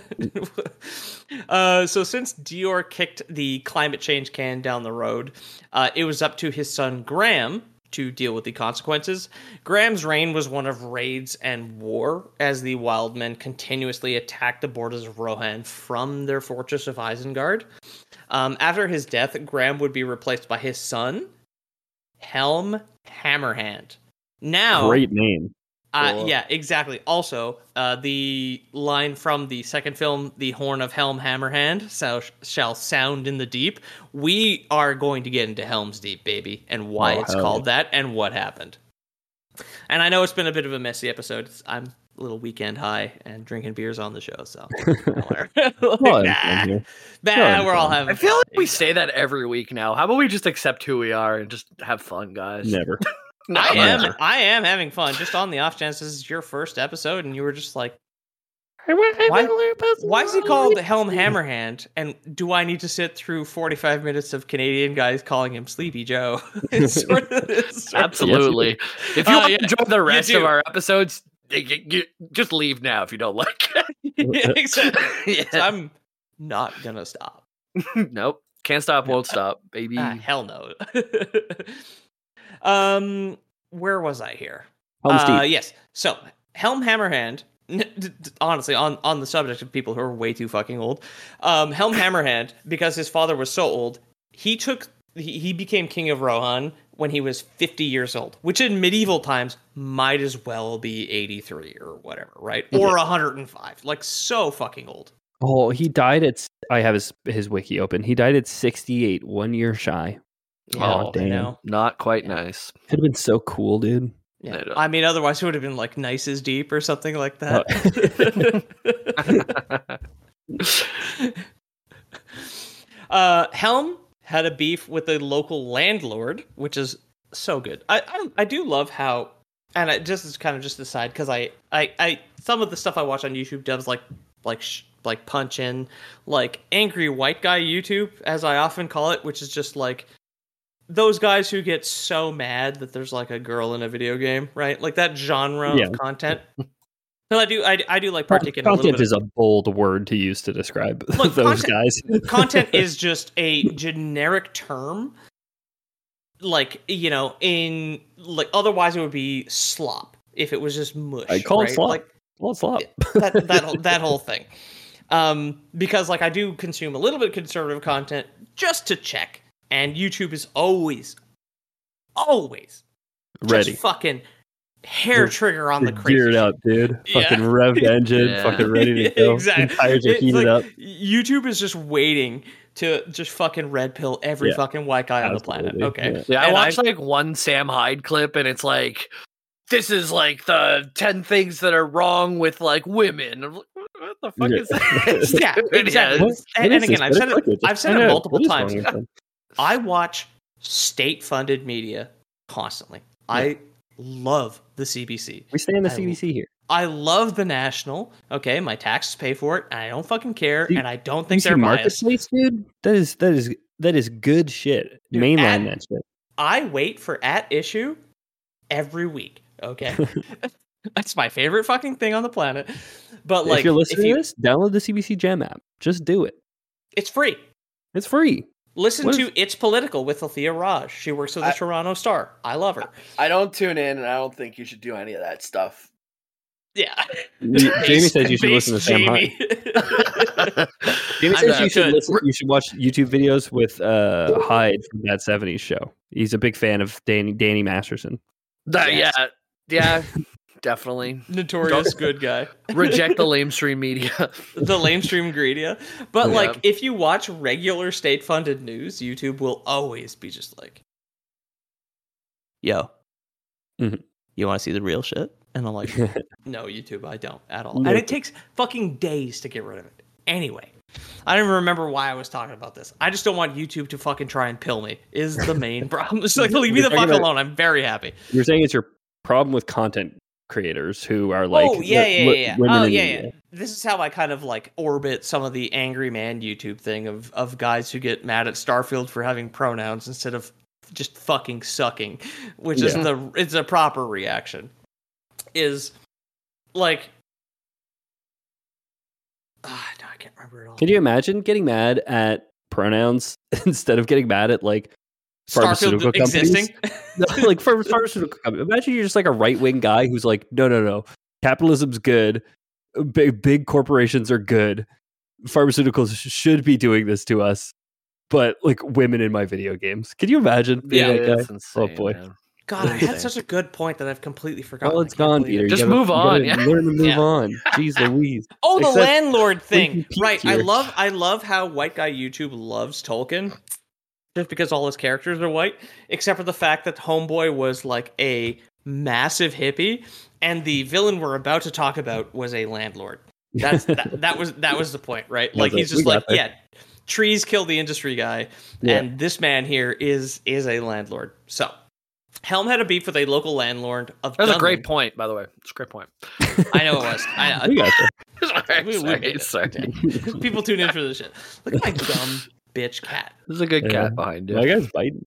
uh, so since Dior kicked the climate change can down the road, uh, it was up to his son Graham to deal with the consequences. Graham's reign was one of raids and war, as the Wildmen continuously attacked the borders of Rohan from their fortress of Isengard. Um, after his death, Graham would be replaced by his son, Helm Hammerhand. Now, Great name. Uh, Cool. yeah, exactly. Also, uh, the line from the second film, The Horn of Helm Hammerhand, so, shall sound in the deep. We are going to get into Helm's Deep, baby, and why Oh, it's hell called that and what happened. And I know it's been a bit of a messy episode. It's, I'm a little weekend high and drinking beers on the show, so. like, Well, nah, I'm here. nah, Well, we're all I'm having I feel fun. like we say that every week now. How about we just accept who we are and just have fun, guys? Never. No, I am. never. I am having fun. Just on the off chance this is your first episode, and you were just like, "Why? Why is he called Helm Hammerhand? And do I need to sit through forty-five minutes of Canadian guys calling him Sleepy Joe?" It's sort of, it's sort of- Absolutely. If you Uh, want to yeah, enjoy the rest do. of our episodes, y- y- y- just leave now if you don't like Yeah, exactly. it. So I'm not gonna stop. Nope. Can't stop, won't stop, baby. Ah, hell no. um, where was I here? Helm's Uh, Deep. yes. So Helm Hammerhand. n- d- d- Honestly, on, on the subject of people who are way too fucking old, um, Helm Hammerhand, because his father was so old, he took he, he became king of Rohan when he was fifty years old, which in medieval times might as well be eighty-three or whatever, right? Or one hundred five, like so fucking old. Oh, he died at. I have his his wiki open. He died at sixty-eight, one year shy. Yeah, Oh, I damn. know. Not quite Yeah. nice. Could have been so cool, dude. Yeah. I don't- I mean, otherwise it would have been like Nice as Deep or something like that. uh, Helm had a beef with the local landlord, which is so good. I I, I do love how, and I just is kind of just aside because I, I I some of the stuff I watch on YouTube does like like sh- like punch in like angry white guy YouTube, as I often call it, which is just like those guys who get so mad that there's like a girl in a video game, right? Like that genre Yeah. of content. No, I do. I, I do like partaking in a little Content bit. is a bold word to use to describe Look, those content- guys. Content is just a generic term. Like, you know, in like otherwise it would be slop if it was just mush. I call it right? slop. Like Well, it's up. that that whole, that whole thing. Um, because like I do consume a little bit of conservative content just to check, and YouTube is always, always Ready. just fucking hair trigger on the You're crazy. geared shit. up, dude. Yeah. Fucking rev engine, Yeah. fucking ready to go. Exactly. Tires are It's heated like, up. YouTube is just waiting to just fucking red pill every Yeah. fucking white guy on the Absolutely. planet. Okay. Yeah. Yeah, I And watched like one Sam Hyde clip, and it's like, this is like the ten things that are wrong with like women. I'm like, what the fuck Yeah. is this? Yeah, dude? exactly. What- And- what and is again, this? I've What said is it- this? I've said I it know. multiple What is times. wrong with them? I watch state-funded media constantly. I love the C B C. We stay in the I- C B C here. I love the National. Okay, my taxes pay for it, and I don't fucking care, See- and I don't You think see they're biased. Marketplace, dude? That is that is that is good shit. Dude, Mainline ad- that shit. I wait for at issue every week. Okay, that's my favorite fucking thing on the planet. But like, if you're listening you- to this, download the C B C Gem app. Just do it. it's free. It's free. Listen What to is- It's Political with Althea Raj. She works for the I- Toronto Star. I love her. I don't tune in, and I don't think you should do any of that stuff. Yeah. Jamie says you should listen to Sam Hyde. Hyde. Jamie I'm says not you should good. listen, you should watch YouTube videos with uh, Hyde from that seventies show. He's a big fan of Danny Danny Masterson. That- Yes. Yeah, yeah. definitely. Notorious good guy. Reject the lamestream media. The lamestream media. But Yeah. like, if you watch regular state-funded news, YouTube will always be just like, yo, Mhm. you want to see the real shit? And I'm like, no, YouTube, I don't at all. No. And it takes fucking days to get rid of it. Anyway, I don't even remember why I was talking about this. I just don't want YouTube to fucking try and pill me, is the main problem. It's like, leave me the You're fuck talking about- alone. I'm very happy. You're saying it's your problem with content creators who are like, oh, yeah, the- yeah, li- yeah. women Oh, in yeah, media. yeah. This is how I kind of like orbit some of the angry man YouTube thing of, of guys who get mad at Starfield for having pronouns instead of just fucking sucking, which is Yeah. the it's a proper reaction. Is like, ah, no, I can't remember it all. Can you imagine getting mad at pronouns instead of getting mad at like pharmaceutical Starfield companies? existing? No, like for pharmaceutical companies. Imagine you're just like a right wing guy who's like, no, no, no, capitalism's good. Big big corporations are good. Pharmaceuticals sh- should be doing this to us, but like women in my video games. Can you imagine being Yeah, that guy? it's insane, Oh, boy. man. God, I had Insane. such a good point that I've completely forgotten. Well, I it's can't gone, believe Peter. it. You Just gotta- move you on, gotta yeah. Learn to move Yeah. on. Jeez Louise. Oh, the Except- landlord thing. freaking Pete Right. I here. love I love how white guy YouTube loves Tolkien. Just because all his characters are white, except for the fact that Homeboy was like a massive hippie, and the villain we're about to talk about was a landlord. That's that, that was that was the point, right? Like Was it? he's just We got like, there. yeah, trees kill the industry guy, Yeah. and this man here is is a landlord. So Helm had a beef with a local landlord of That was a Dunland. great point, by the way. It's a great point. I know it was. I know. We got there. sorry, We- we sorry, get it. sorry. People tune in for this shit. Look at my dumb bitch cat. There's a good Yeah. cat behind you. My guy's biting.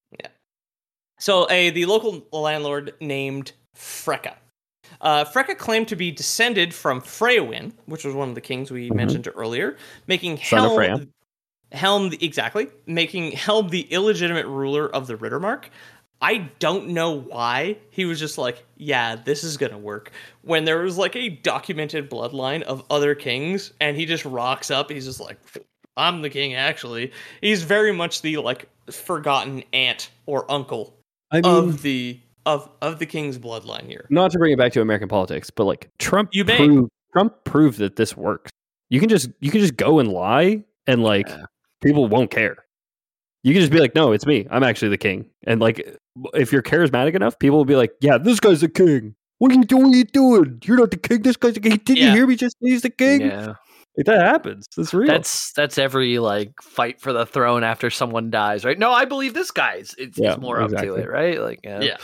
So, a the local landlord named Freka. Uh, Freka claimed to be descended from Freywin, which was one of the kings we Mhm. mentioned earlier, making Son of Helm, Freya. Helm exactly making Helm the illegitimate ruler of the Rittermark. I don't know why he was just like, yeah, this is gonna work. When there was like a documented bloodline of other kings, and he just rocks up, he's just like, I'm the king, actually. He's very much the like forgotten aunt or uncle I mean, of the of of the king's bloodline here. not to bring it back to American politics, but like Trump You may. proved Trump proved that this works. You can just you can just go and lie, and like Yeah. people won't care. You can just be like, no, it's me. I'm actually the king. And like, if you're charismatic enough, people will be like, yeah, this guy's the king. What are you doing? What are you doing? You're not the king. This guy's the king. Did Yeah. you hear me just say he's the king? Yeah. Like, that happens. That's real. That's that's every like fight for the throne after someone dies, right? No, I believe this guy's. It's, Yeah, it's more up exactly. to it, right? Like, yeah. Yeah.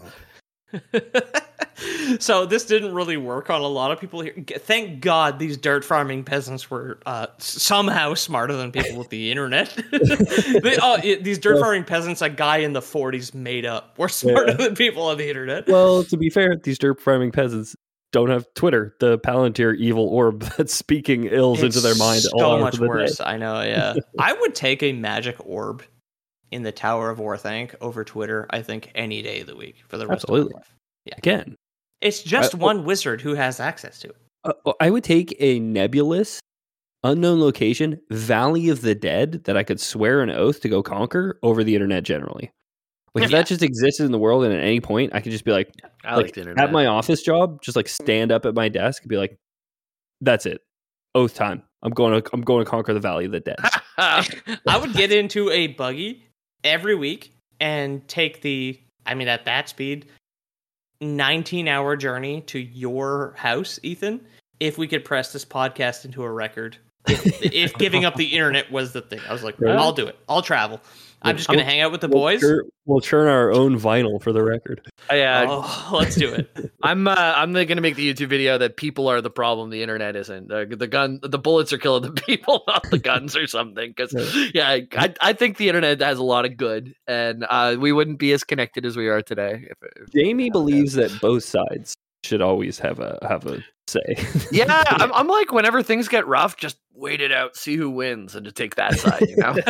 So this didn't really work on a lot of people here. G- Thank God these dirt farming peasants were uh, s- somehow smarter than people with the internet. they, oh, it, these dirt farming peasants, a guy in the forties made up, were smarter Yeah. than people on the internet. well, to be fair, these dirt farming peasants don't have Twitter, the Palantir evil orb that's speaking ills into their mind. It's all so hours much of the day. worse. I know. Yeah, I would take a magic orb in the Tower of Orthanc over Twitter. I think any day of the week for the rest Absolutely. of my life. Yeah, Again, it's just I- one wizard who has access to it. uh, I would take a nebulous, unknown location, Valley of the Dead, that I could swear an oath to go conquer over the internet generally. Like, if Yeah. that just existed in the world, and at any point I could just be like, I like, like, the internet. at my office job, just like stand up at my desk and be like, "That's it, oath time. I'm going to I'm going to conquer the Valley of the Dead." I would get into a buggy every week and take the, I mean, at that speed, nineteen hour journey to your house, Ethan, if we could press this podcast into a record. If, if giving up the internet was the thing. I was like, Right. I'll do it. I'll travel. I'm just going to hang out with the We'll boys. churn, we'll churn our own vinyl for the record. yeah, Oh, let's do it. I'm uh, I'm going to make the YouTube video that people are the problem, the internet isn't. The, the gun, the bullets are killing the people, not the guns or something. Because yeah, I I think the internet has a lot of good, and uh, we wouldn't be as connected as we are today. If, if, Jamie believes that both sides should always have a have a say. yeah, I'm, I'm like, whenever things get rough, just wait it out, see who wins, and to take that side. You know,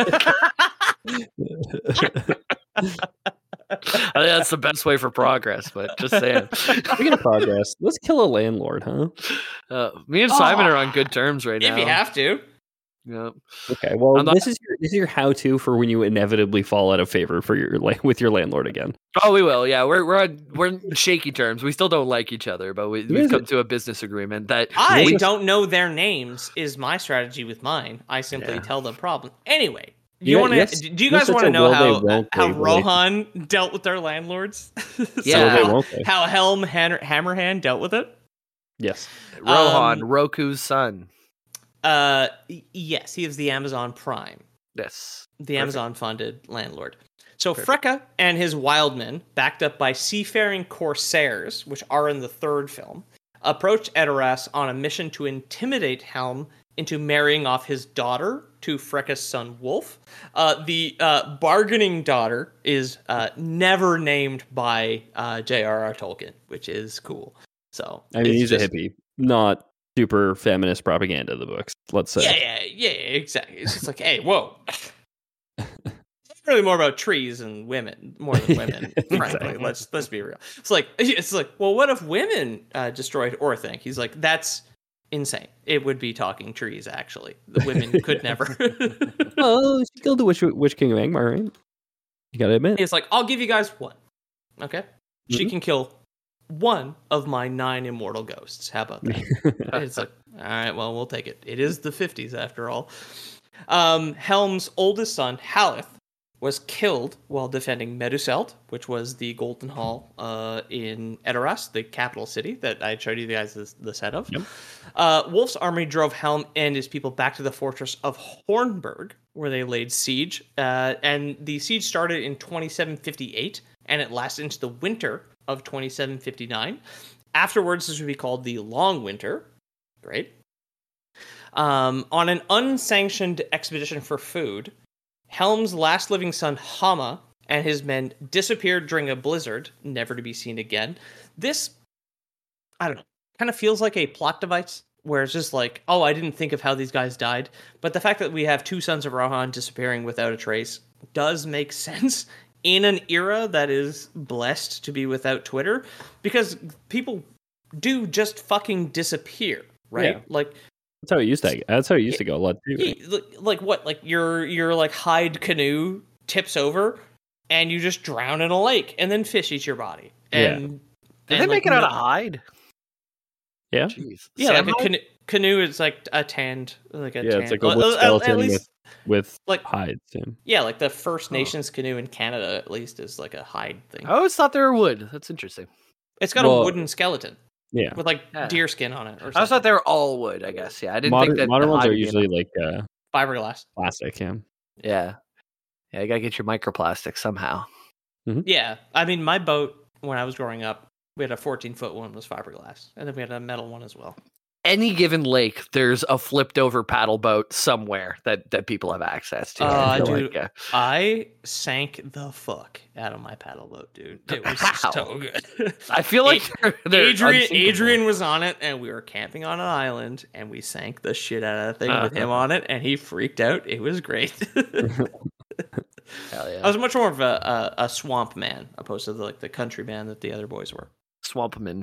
I think that's the best way for progress. But just saying, Speaking of progress, let's kill a landlord, huh? uh, me and Simon Oh, are on good terms right If now. you have to. Yep. Okay, well, I'm not- this is your this is your how-to for when you inevitably fall out of favor for your la- with your landlord again. Oh, we will. Yeah, we're we're on, we're in shaky terms. We still don't like each other, but we, we've is come it? to a business agreement that I We'll just- don't know their names is my strategy with mine. I simply Yeah. tell them problem. Anyway, you Yeah, want to? yes- do you yes, guys it's want to a know will they, how won't how they Rohan dealt with their landlords? So Yeah. Will they, how, won't they? how Helm Han- Hammerhand dealt with it? Yes. Rohan, Um, Roku's son. Uh, y- yes, he is the Amazon Prime, Yes. the Perfect. Amazon-funded landlord. So Perfect. Freka and his wildmen, backed up by seafaring corsairs, which are in the third film, approach Edoras on a mission to intimidate Helm into marrying off his daughter to Freka's son Wolf. Uh, the uh, bargaining daughter is uh, never named by uh, J R R. Tolkien, which is cool. So I mean, it's he's just- a hippie, not super feminist propaganda. The books, let's say. Yeah, yeah, yeah, yeah, exactly. It's just like, hey, whoa. It's really more about trees and women, more than women. Frankly, Exactly. let's let's be real. It's like it's like, well, what if women uh, destroyed Orthanc? He's like, that's insane. It would be talking trees. Actually, the women could never. Oh, she killed the witch, witch king of Angmar, right? You gotta admit. It's like, I'll give you guys one. Okay, she Mhm. can kill one of my nine immortal ghosts. How about that? It's like, all right, well, we'll take it. It is the fifties after all. Um, Helm's oldest son, Haleth, was killed while defending Meduselt, which was the Golden Hall uh, in Edoras, the capital city that I showed you guys the, the set of. Yep. Uh, Wolf's army drove Helm and his people back to the fortress of Hornburg, where they laid siege. Uh, and the siege started in twenty-seven fifty-eight, and it lasted into the winter of twenty-seven fifty-nine. Afterwards, this would be called the Long Winter. Great. Um, on an unsanctioned expedition for food, Helm's last living son, Hama, and his men disappeared during a blizzard, never to be seen again. This, I don't know, kind of feels like a plot device where it's just like, oh, I didn't think of how these guys died. But the fact that we have two sons of Rohan disappearing without a trace does make sense in an era that is blessed to be without Twitter, because people do just fucking disappear, right? Yeah. Like, That's how it used to. That's how it used to go a lot too. yeah, Right? like- like what? Like your your like hide canoe tips over, and you just drown in a lake, and then fish eat your body. And Did and, they like, make it out no- of hide? Yeah. Jeez. Yeah, like a Samhide? canoe. Canoe is like a tanned, like a Yeah, tanned, it's like a well, wood at- at skeleton least, with with like hides. And yeah, like the First Oh. Nations canoe in Canada at least is like a hide thing. I always thought they were wood. That's interesting. It's got Well, a wooden skeleton yeah, with like Yeah. deer skin on it, or I always something. thought they were all wood. I guess. Yeah, I didn't modern think that modern the ones hide are would be usually enough. like uh, fiberglass. plastic. Yeah. Yeah. Yeah, you gotta get your microplastic somehow. Yeah, I mean, my boat when I was growing up, we had a fourteen foot one was fiberglass, and then we had a metal one as well. Any given lake, there's a flipped over paddle boat somewhere that, that people have access to. Uh, I feel dude, like, uh, I sank the fuck out of my paddle boat, dude. It was Wow. so good. I feel like they're, they're Adrian unsinkable. Adrian was on it, and we were camping on an island, and we sank the shit out of that thing with him on it, and he freaked out. It was great. Hell yeah. I was much more of a, a, a swamp man opposed to the, like the country man that the other boys were. Swampman.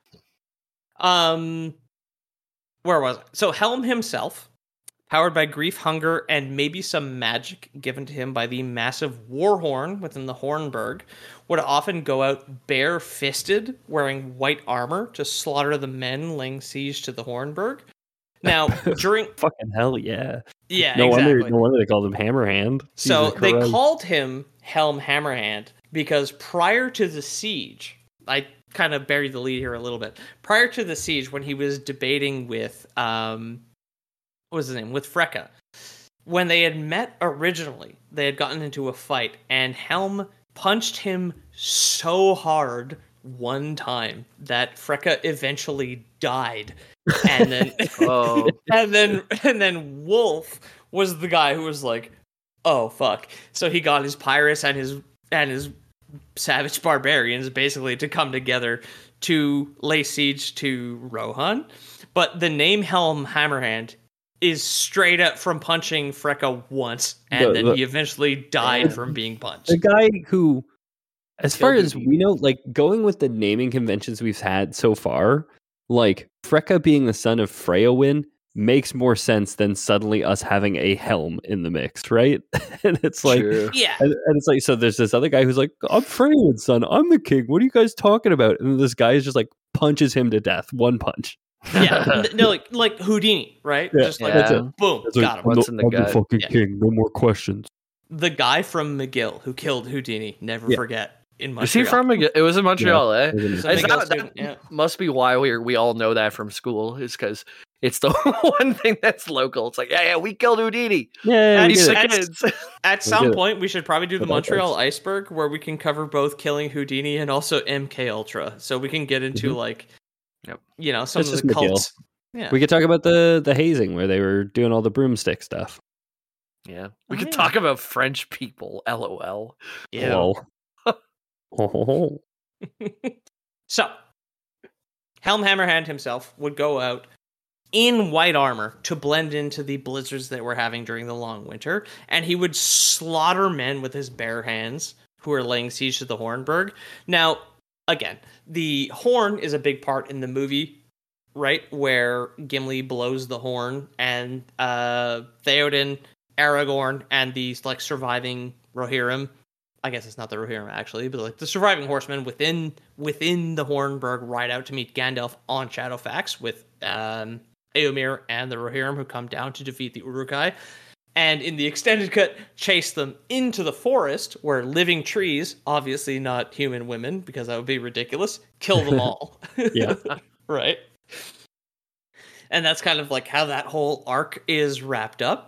Um, where was I? So Helm himself, powered by grief, hunger, and maybe some magic given to him by the massive war horn within the Hornburg, would often go out bare-fisted, wearing white armor to slaughter the men laying siege to the Hornburg. Now, during Fucking hell, yeah. yeah, No exactly. wonder. No wonder they called him Hammerhand. So Jesus they Christ. called him Helm Hammerhand because prior to the siege, I kind of buried the lead here a little bit. Prior to the siege, when he was debating with, um, what was his name? With Freka. When they had met originally, they had gotten into a fight, and Helm punched him so hard one time that Freka eventually died. And then Oh, and then and then Wolf was the guy who was like, "Oh fuck!" So he got his pirates and his and his savage barbarians basically to come together to lay siege to Rohan. But the name Helm Hammerhand is straight up from punching Freka once, and The- then the- he eventually died from being punched. the guy who, as far Killed as him. we know, like going with the naming conventions we've had so far, like Freka being the son of Freowin makes more sense than suddenly us having a Helm in the mix, right? And it's like, True. Yeah. and, and it's like, so there's this other guy who's like, I'm Freya's son, I'm the king. What are you guys talking about? And this guy is just like punches him to death, one punch. Yeah. N- no, like like Houdini, right? Yeah, Just like that's it. boom, It's got like, him. I'm What's the, in the I'm the gut? fucking Yeah. king. No more questions. The guy from McGill who killed Houdini, never Yeah. forget. In Montreal. Is he from? It was in Montreal, eh? It was in He's a Is McGill that, student, that yeah. must be why we we all know that from school. Is because it's the one thing that's local. It's like, yeah, yeah, we killed Houdini. Yeah, we That's- did it. that's- Kids. At We some did it. point, we should probably do the Without Montreal us. Iceberg, where we can cover both killing Houdini and also M K Ultra, so we can get into Mhm. like, Yep. you know, some That's of just the McGill. cults. Yeah, We could talk about the the hazing where they were doing all the broomstick stuff. Yeah, we Oh, could yeah. talk about French people. LOL. yeah. Lol. Oh, So, Helm Hammerhand himself would go out in white armor to blend into the blizzards that we're having during the long winter, and he would slaughter men with his bare hands who are laying siege to the Hornburg. Now, again, the horn is a big part in the movie, right? Where Gimli blows the horn, and uh, Theoden, Aragorn, and these like surviving Rohirrim. I guess it's not the Rohirrim actually, but like the surviving horsemen within within the Hornburg ride out to meet Gandalf on Shadowfax with um, Eomer and the Rohirrim who come down to defeat the Uruk-hai. And in the extended cut, chase them into the forest where living trees, obviously not human women because that would be ridiculous, kill them all. Yeah. Right. And that's kind of like how that whole arc is wrapped up.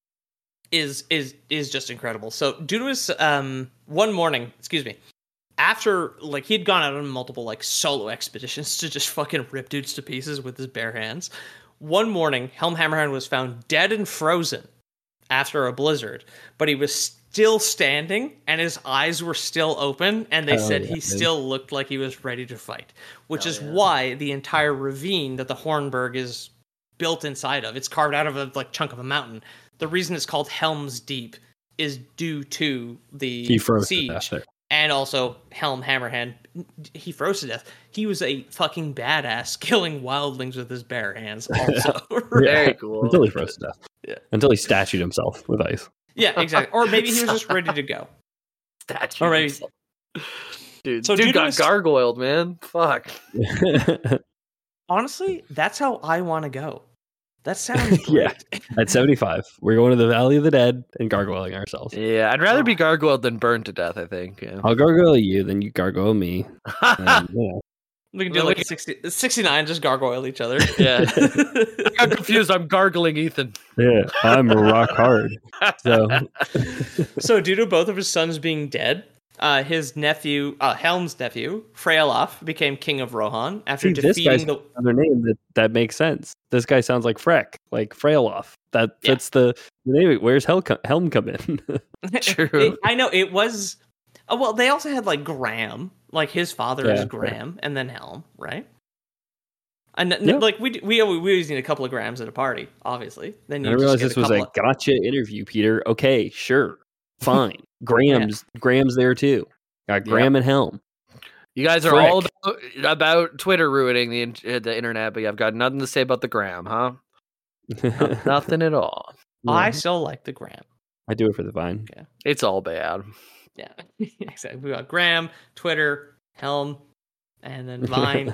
Is is is just incredible. So due to his um one morning, excuse me, after like he'd gone out on multiple like solo expeditions to just fucking rip dudes to pieces with his bare hands. One morning, Helm Hammerhand was found dead and frozen after a blizzard, but he was still standing and his eyes were still open, and they Hell said yeah, he dude. still looked like he was ready to fight, which Hell is yeah. why the entire ravine that the Hornburg is built inside of, it's carved out of a like chunk of a mountain. The reason it's called Helm's Deep is due to the he froze to siege. death there. And also Helm Hammerhand, he froze to death. He was a fucking badass killing wildlings with his bare hands also. Very cool. Until he froze to death. Yeah. Until he statued himself with ice. Yeah, exactly. Or maybe he was just ready to go. Statue. Or maybe- Dude, So dude dude got was- gargoyled, man. Fuck. Honestly, that's how I want to go. That sounds Yeah. great. At seventy-five, we're going to the Valley of the Dead and gargoyling ourselves. Yeah, I'd rather be gargoyled than burned to death, I think. Yeah. I'll gargoyle you, then you gargoyle me. And, you know, We can do Well, like we- sixty, sixty-nine, just gargoyle each other. Yeah. I got confused. I'm gargling Ethan. yeah, I'm rock hard. So So, due to both of his sons being dead, uh, his nephew, uh, Helm's nephew, Freyalaf, became king of Rohan after see, this guy's defeating the. another name that, that makes sense. This guy sounds like Freck, like Freyaloff. That Yeah. fits the, the name. Where's Hel- Helm come in? True. It- I know it was. Oh, well, they also had like Graham, like his father Yeah, is right. Graham, and then Helm, right? And n- Yeah. like we d- we we always need a couple of Grahams at a party, obviously. Then you I just realized get this was couple a of- gotcha interview, Peter. Okay, sure, fine. Graham's Graham's there too. Got Graham and Helm. You guys are Frick. all about, about Twitter ruining the in- uh, the internet, but I've got nothing to say about the gram, huh? Nothing at all. I still like the Graham. I do it for the vine. It's all bad. Yeah, exactly. We got Graham, Twitter, Helm, and then Vine.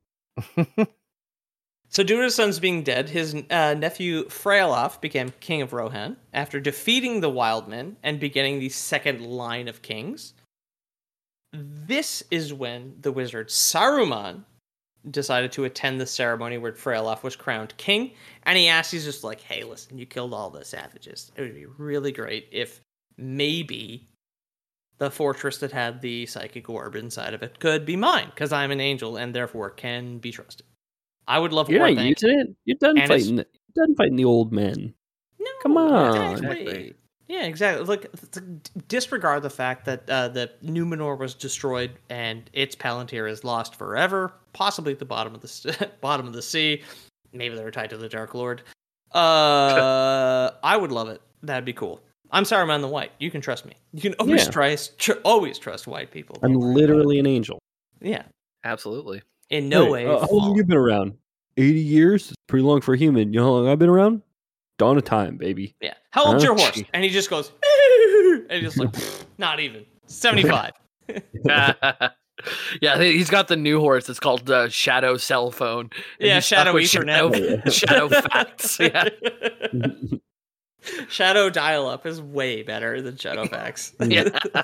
So, due to his sons being dead, his uh, nephew Freyalaf became king of Rohan after defeating the Wildmen and beginning the second line of kings. This is when the wizard Saruman decided to attend the ceremony where Freyalaf was crowned king, and he asked, he's just like, hey, listen, you killed all the savages. It would be really great if maybe the fortress that had the psychic orb inside of it could be mine, because I'm an angel and therefore can be trusted. I would love You're more not thanks. using it. You're done And it's- fighting. You're done fighting the old men. No, Come on. exactly. Exactly. Yeah, exactly. Look, th- th- disregard the fact that uh, the Numenor was destroyed and its Palantir is lost forever, possibly at the bottom of the s- bottom of the sea. Maybe they were tied to the Dark Lord. Uh, I would love it. That'd be cool. I'm Saruman the White. You can trust me. You can always Yeah. trust, tr- always trust white people. I'm literally an angel. Yeah. Absolutely. In no Hey, way. uh, how long fall. have you been around? eighty years? It's pretty long for a human. You know how long I've been around? Dawn of time, baby. Yeah. How old's Huh? your horse? And he just goes, and he's just like, not even. seventy-five. Yeah, he's got the new horse. It's called uh, Shadow Cell Phone. And Yeah, he's stuck Shadow with Ethernet. Shadow, Shadow Facts. Yeah. Shadow dial-up is way better than Shadowfax. Yeah.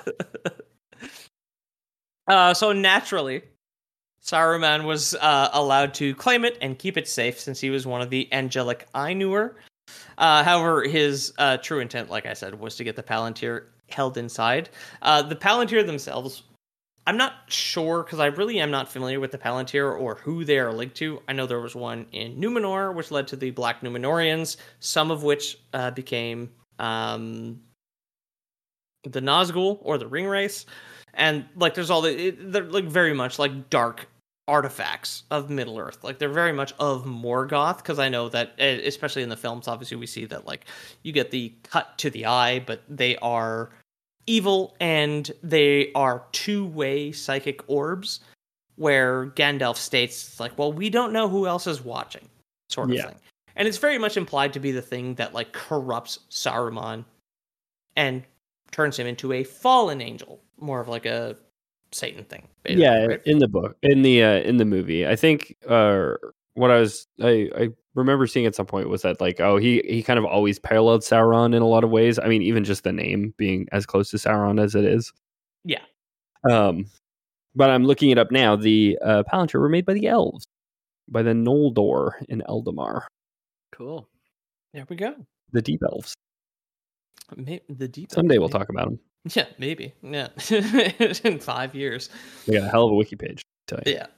uh, so naturally, Saruman was uh, allowed to claim it and keep it safe since he was one of the angelic Ainur. Uh, however, his uh, true intent, like I said, was to get the Palantir held inside. Uh, the Palantir themselves, I'm not sure, because I really am not familiar with the Palantir or who they are linked to. I know there was one in Numenor, which led to the Black Numenorians, some of which uh, became um, the Nazgul, or the Ring Race. And, like, there's all the... It, they're, like, very much, like, dark artifacts of Middle-earth. Like, they're very much of Morgoth, because I know that, especially in the films, obviously we see that, like, you get the cut to the eye, but they are evil, and they are two-way psychic orbs, where Gandalf states, like, well, we don't know who else is watching, sort of Yeah. thing. And it's very much implied to be the thing that, like, corrupts Saruman and turns him into a fallen angel, more of like a Satan thing. basically, Yeah, right? in the book, in the uh, in the movie, I think uh, what I was I, I remember seeing at some point was that, like, oh, he he kind of always paralleled Sauron in a lot of ways. I mean, even just the name being as close to Sauron as it is. Yeah. Um, but I'm looking it up now. The uh, Palantir were made by the elves, by the Noldor in Eldamar, Cool. There we go. the deep elves. Maybe the deep. Someday we'll maybe. talk about them. Yeah, maybe. Yeah, in five years. We got a hell of a wiki page. Tell you. Yeah.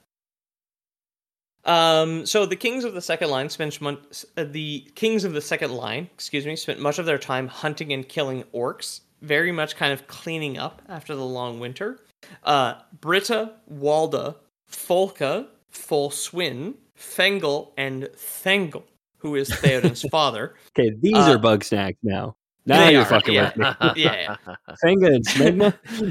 Um. So the kings of the second line spent months. Uh, the kings of the second line, excuse me, spent much of their time hunting and killing orcs. Very much kind of cleaning up after the long winter. Uh, Britta, Walda, Folka, Folswin, Fengel, and Thengel, who is Theoden's father. Okay, these Uh, are bug snacks now. Now they you're are, fucking yeah. with me. Yeah, Fenga and Smegma,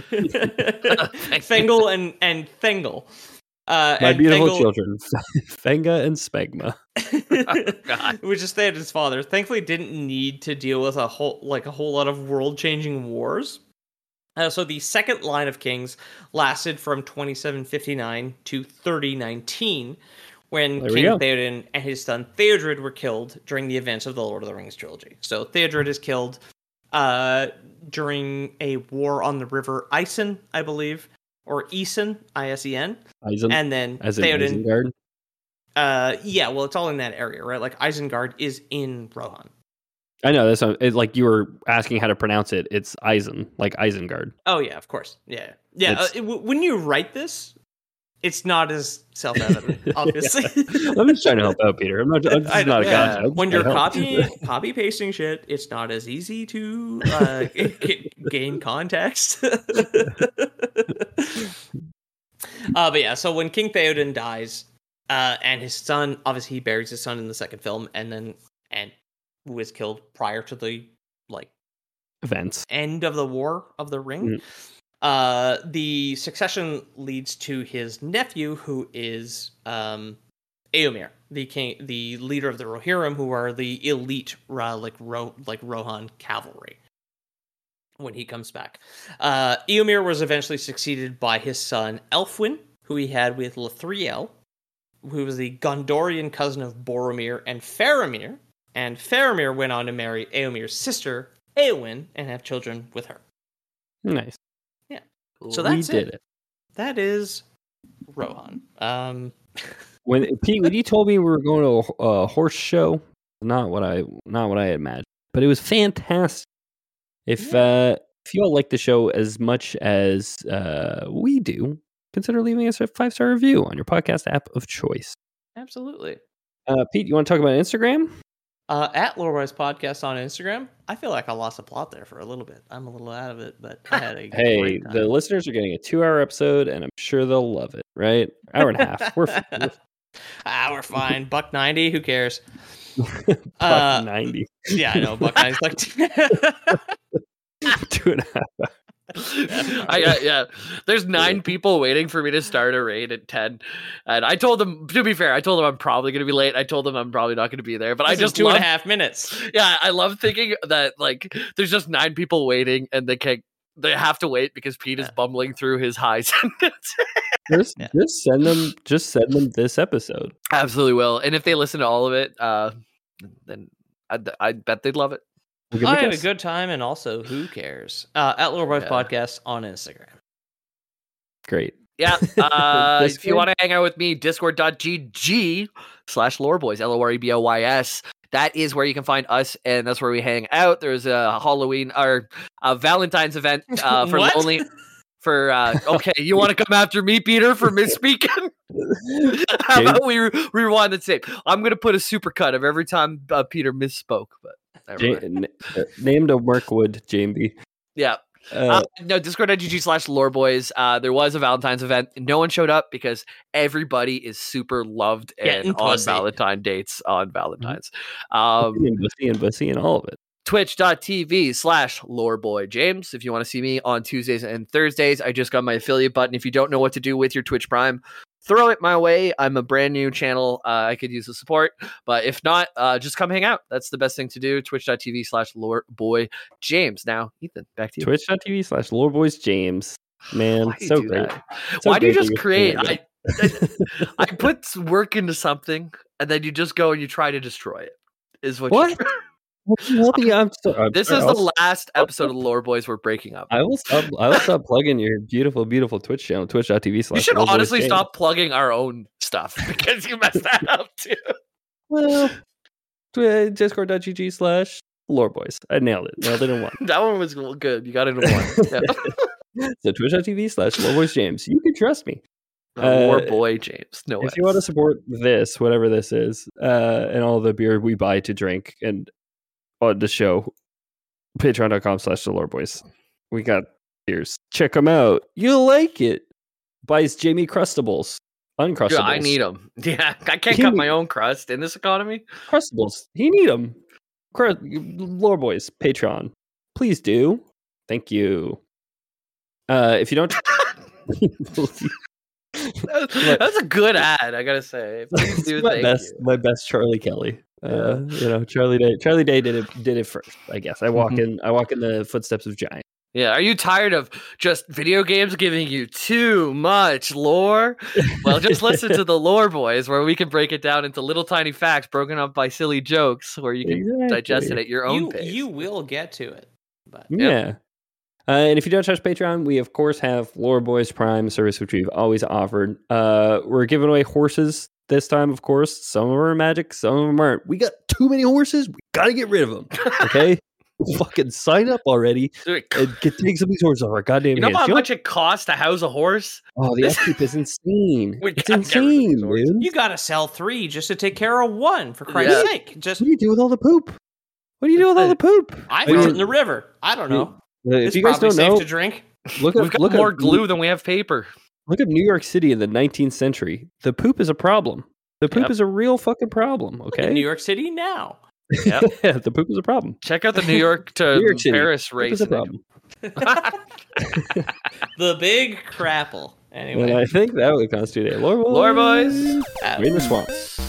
Fengel and and Thengel. Uh, my and beautiful Thengel- children. Fenga and Smegma. God. which is Theoden's father. Thankfully, didn't need to deal with a whole like a whole lot of world-changing wars. Uh, so the second line of kings lasted from twenty-seven fifty-nine to thirty nineteen, when There we King go. Theoden and his son Theodred were killed during the events of the Lord of the Rings trilogy. So Theodred is killed uh, during a war on the river Isen, I believe, or Isen, I S E N, Eisen, and then as in Theoden. Isengard. Uh, yeah, well, it's all in that area, right? Like Isengard is in Rohan. I know that's not, it's like you were asking how to pronounce it. It's Eisen, like Isengard. Oh yeah, of course. Yeah, yeah. Uh, It's- it- w- when you write this, it's not as self-evident, obviously. I'm just trying to help out, Peter. I'm not. I'm just I- not a yeah. god. I'm just When you're trying to help. copying, copy pasting shit, it's not as easy to uh, g- gain context. uh, but yeah, so when King Theoden dies, uh, and his son, obviously he buries his son in the second film, and then and who is killed prior to the like Events. end of the War of the Ring. Mm. Uh, the succession leads to his nephew, who is um, Eomer, the king, the leader of the Rohirrim, who are the elite, uh, like Ro- like Rohan cavalry. When he comes back, uh, Eomer was eventually succeeded by his son Elfwin, who he had with Lithriel, who was the Gondorian cousin of Boromir and Faramir. And Faramir went on to marry Eomer's sister, Eowyn, and have children with her. Nice. So we that's did it. it. That is Rohan. Um, When Pete, when you told me we were going to a, a horse show, not what I not what I had imagined, but it was fantastic. If uh, if you all like the show as much as uh, we do, consider leaving us a five star review on your podcast app of choice. absolutely. Uh, Pete, you want to talk about Instagram? Uh, at Lorewise Podcast on Instagram. I feel like I lost the plot there for a little bit. I'm a little out of it, but I had a Hey, great time. the listeners are getting a two hour episode, and I'm sure they'll love it. Right, hour and a half. We're, we're ah, we're fine. Buck ninety. Who cares? buck Uh, ninety, Yeah, I know. Buck ninety's like. two and a half. I got, yeah. There's nine people waiting for me to start a raid at ten, and I told them. To be fair, I told them I'm probably going to be late. I told them I'm probably not going to be there. But This I is just two love, and a half minutes. yeah, I love thinking that like there's just nine people waiting, and they can't. They have to wait because Pete is bumbling through his high sentence. Just, Yeah. just send them. Just send them this episode. Absolutely will. And if they listen to all of it, uh, then I, I bet they'd love it. We'll give them I had a kiss. good time, and also, who cares? Uh, at Little Boys Yeah. Podcast on Instagram. Great. Yeah. Uh, if you Discord? want to hang out with me, discord.gg slash loreboys, L O R E B O Y S. That is where you can find us, and that's where we hang out. There's a Halloween or a Valentine's event uh, for What? lonely. For uh, okay, you want to come after me, Peter, for misspeaking? How James? about we re- rewind the tape? I'm gonna put a supercut of every time uh, Peter misspoke, but never Ja- mind. n- uh, named a Mirkwood, Jamie. yeah. Uh, Uh, no, discord.gg slash loreboys. Uh, there was a Valentine's event. No one showed up because everybody is super loved Getting and on pussy. Valentine dates on Valentine's. Um, and Bussy and Bussy and all of it. Twitch.tv slash loreboy James. If you want to see me on Tuesdays and Thursdays, I just got my affiliate button. If you don't know what to do with your Twitch Prime, throw it my way. I'm a brand new channel. Uh, I could use the support, but if not, uh, just come hang out. That's the best thing to do. Twitch.tv slash loreboy James. Now, Ethan, back to you. Twitch.tv slash Loreboys James. Man, Why do you so do great. that? So Why do you great just that you're create? doing I, I put work into something, and then you just go and you try to destroy it. Is what? What? You What? I'm so, I'm this sorry, is I'll, the last episode of Lore Boys. We're breaking up. I will stop. I will stop plugging your beautiful, beautiful Twitch channel. Twitch.tv slash. You should Loreboys honestly James. stop plugging our own stuff because you messed that up too. Well, tw- Discord.gg slash Loreboys. I nailed it. Nailed it in one. That one was good. You got it in one. Yeah. So Twitch.tv slash Loreboys James. You can trust me. Lore Uh, boy James. No way. If you want to support this, whatever this is, uh, and all the beer we buy to drink and on the show, patreon.com slash the Lore Boys. We got beers. Check them out. You'll like it. Buys Jamie Crustables. Uncrustables. Yeah, I need them. Yeah, I can't He cut need- my own crust in this economy. Crustables. He need them. Lore Boys. Patreon. Please do. Thank you. Uh, if you don't... That's a good ad, I gotta say. Please do. my Thank best, you. my best Charlie Kelly. Uh, you know, Charlie Day. Charlie Day did it. Did it first. I guess. I walk Mhm. in. I walk in the footsteps of Giant. Yeah, are you tired of just video games giving you too much lore? Well, just listen to the Lore Boys, where we can break it down into little tiny facts broken up by silly jokes, where you can digest it Exactly. at your own You, pace. you will get to it. But Yeah. Uh, and if you don't trust Patreon, we of course have Lore Boys Prime service, which we've always offered. Uh, we're giving away horses this time, of course. Some of them are magic, some of them aren't. We got too many horses. We got to get rid of them. Okay. Fucking sign up already Dude, and get take some of these horses off our goddamn you know hands. how You know- much it costs to house a horse? Oh, the upkeep is insane. We It's gotta get rid of these insane, horses. dude. you got to sell three just to take care of one, for Christ's Yeah. sake. Just What do you do with all the poop? What do you do with all the poop? I I mean, throw it in the river. I don't know. uh, It's if you guys probably don't safe know, to drink. look We've up got look more up, glue than we have paper. Look up New York City in the nineteenth century. The poop is a problem. The poop Yep. is a real fucking problem. In Okay, New York City now. Yep. yeah, the poop is a problem. Check out the New York to New York City. Paris Poop race. is a problem. The big crapple. And Anyway. I think that would constitute a lore boys. Lore Boys. out. Raid the swamp.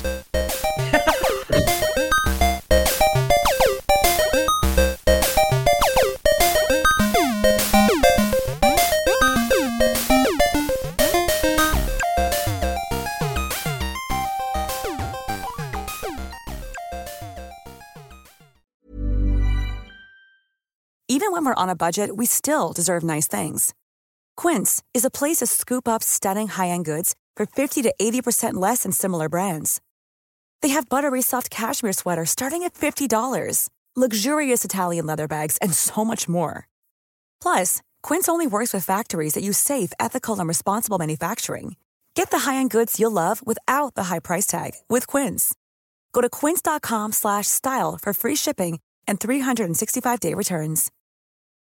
Even when we're on a budget, we still deserve nice things. Quince is a place to scoop up stunning high-end goods for fifty to eighty percent less than similar brands. They have buttery soft cashmere sweaters starting at fifty dollars, luxurious Italian leather bags, and so much more. Plus, Quince only works with factories that use safe, ethical, and responsible manufacturing. Get the high-end goods you'll love without the high price tag with Quince. Go to quince.com slash style for free shipping and three sixty-five day returns.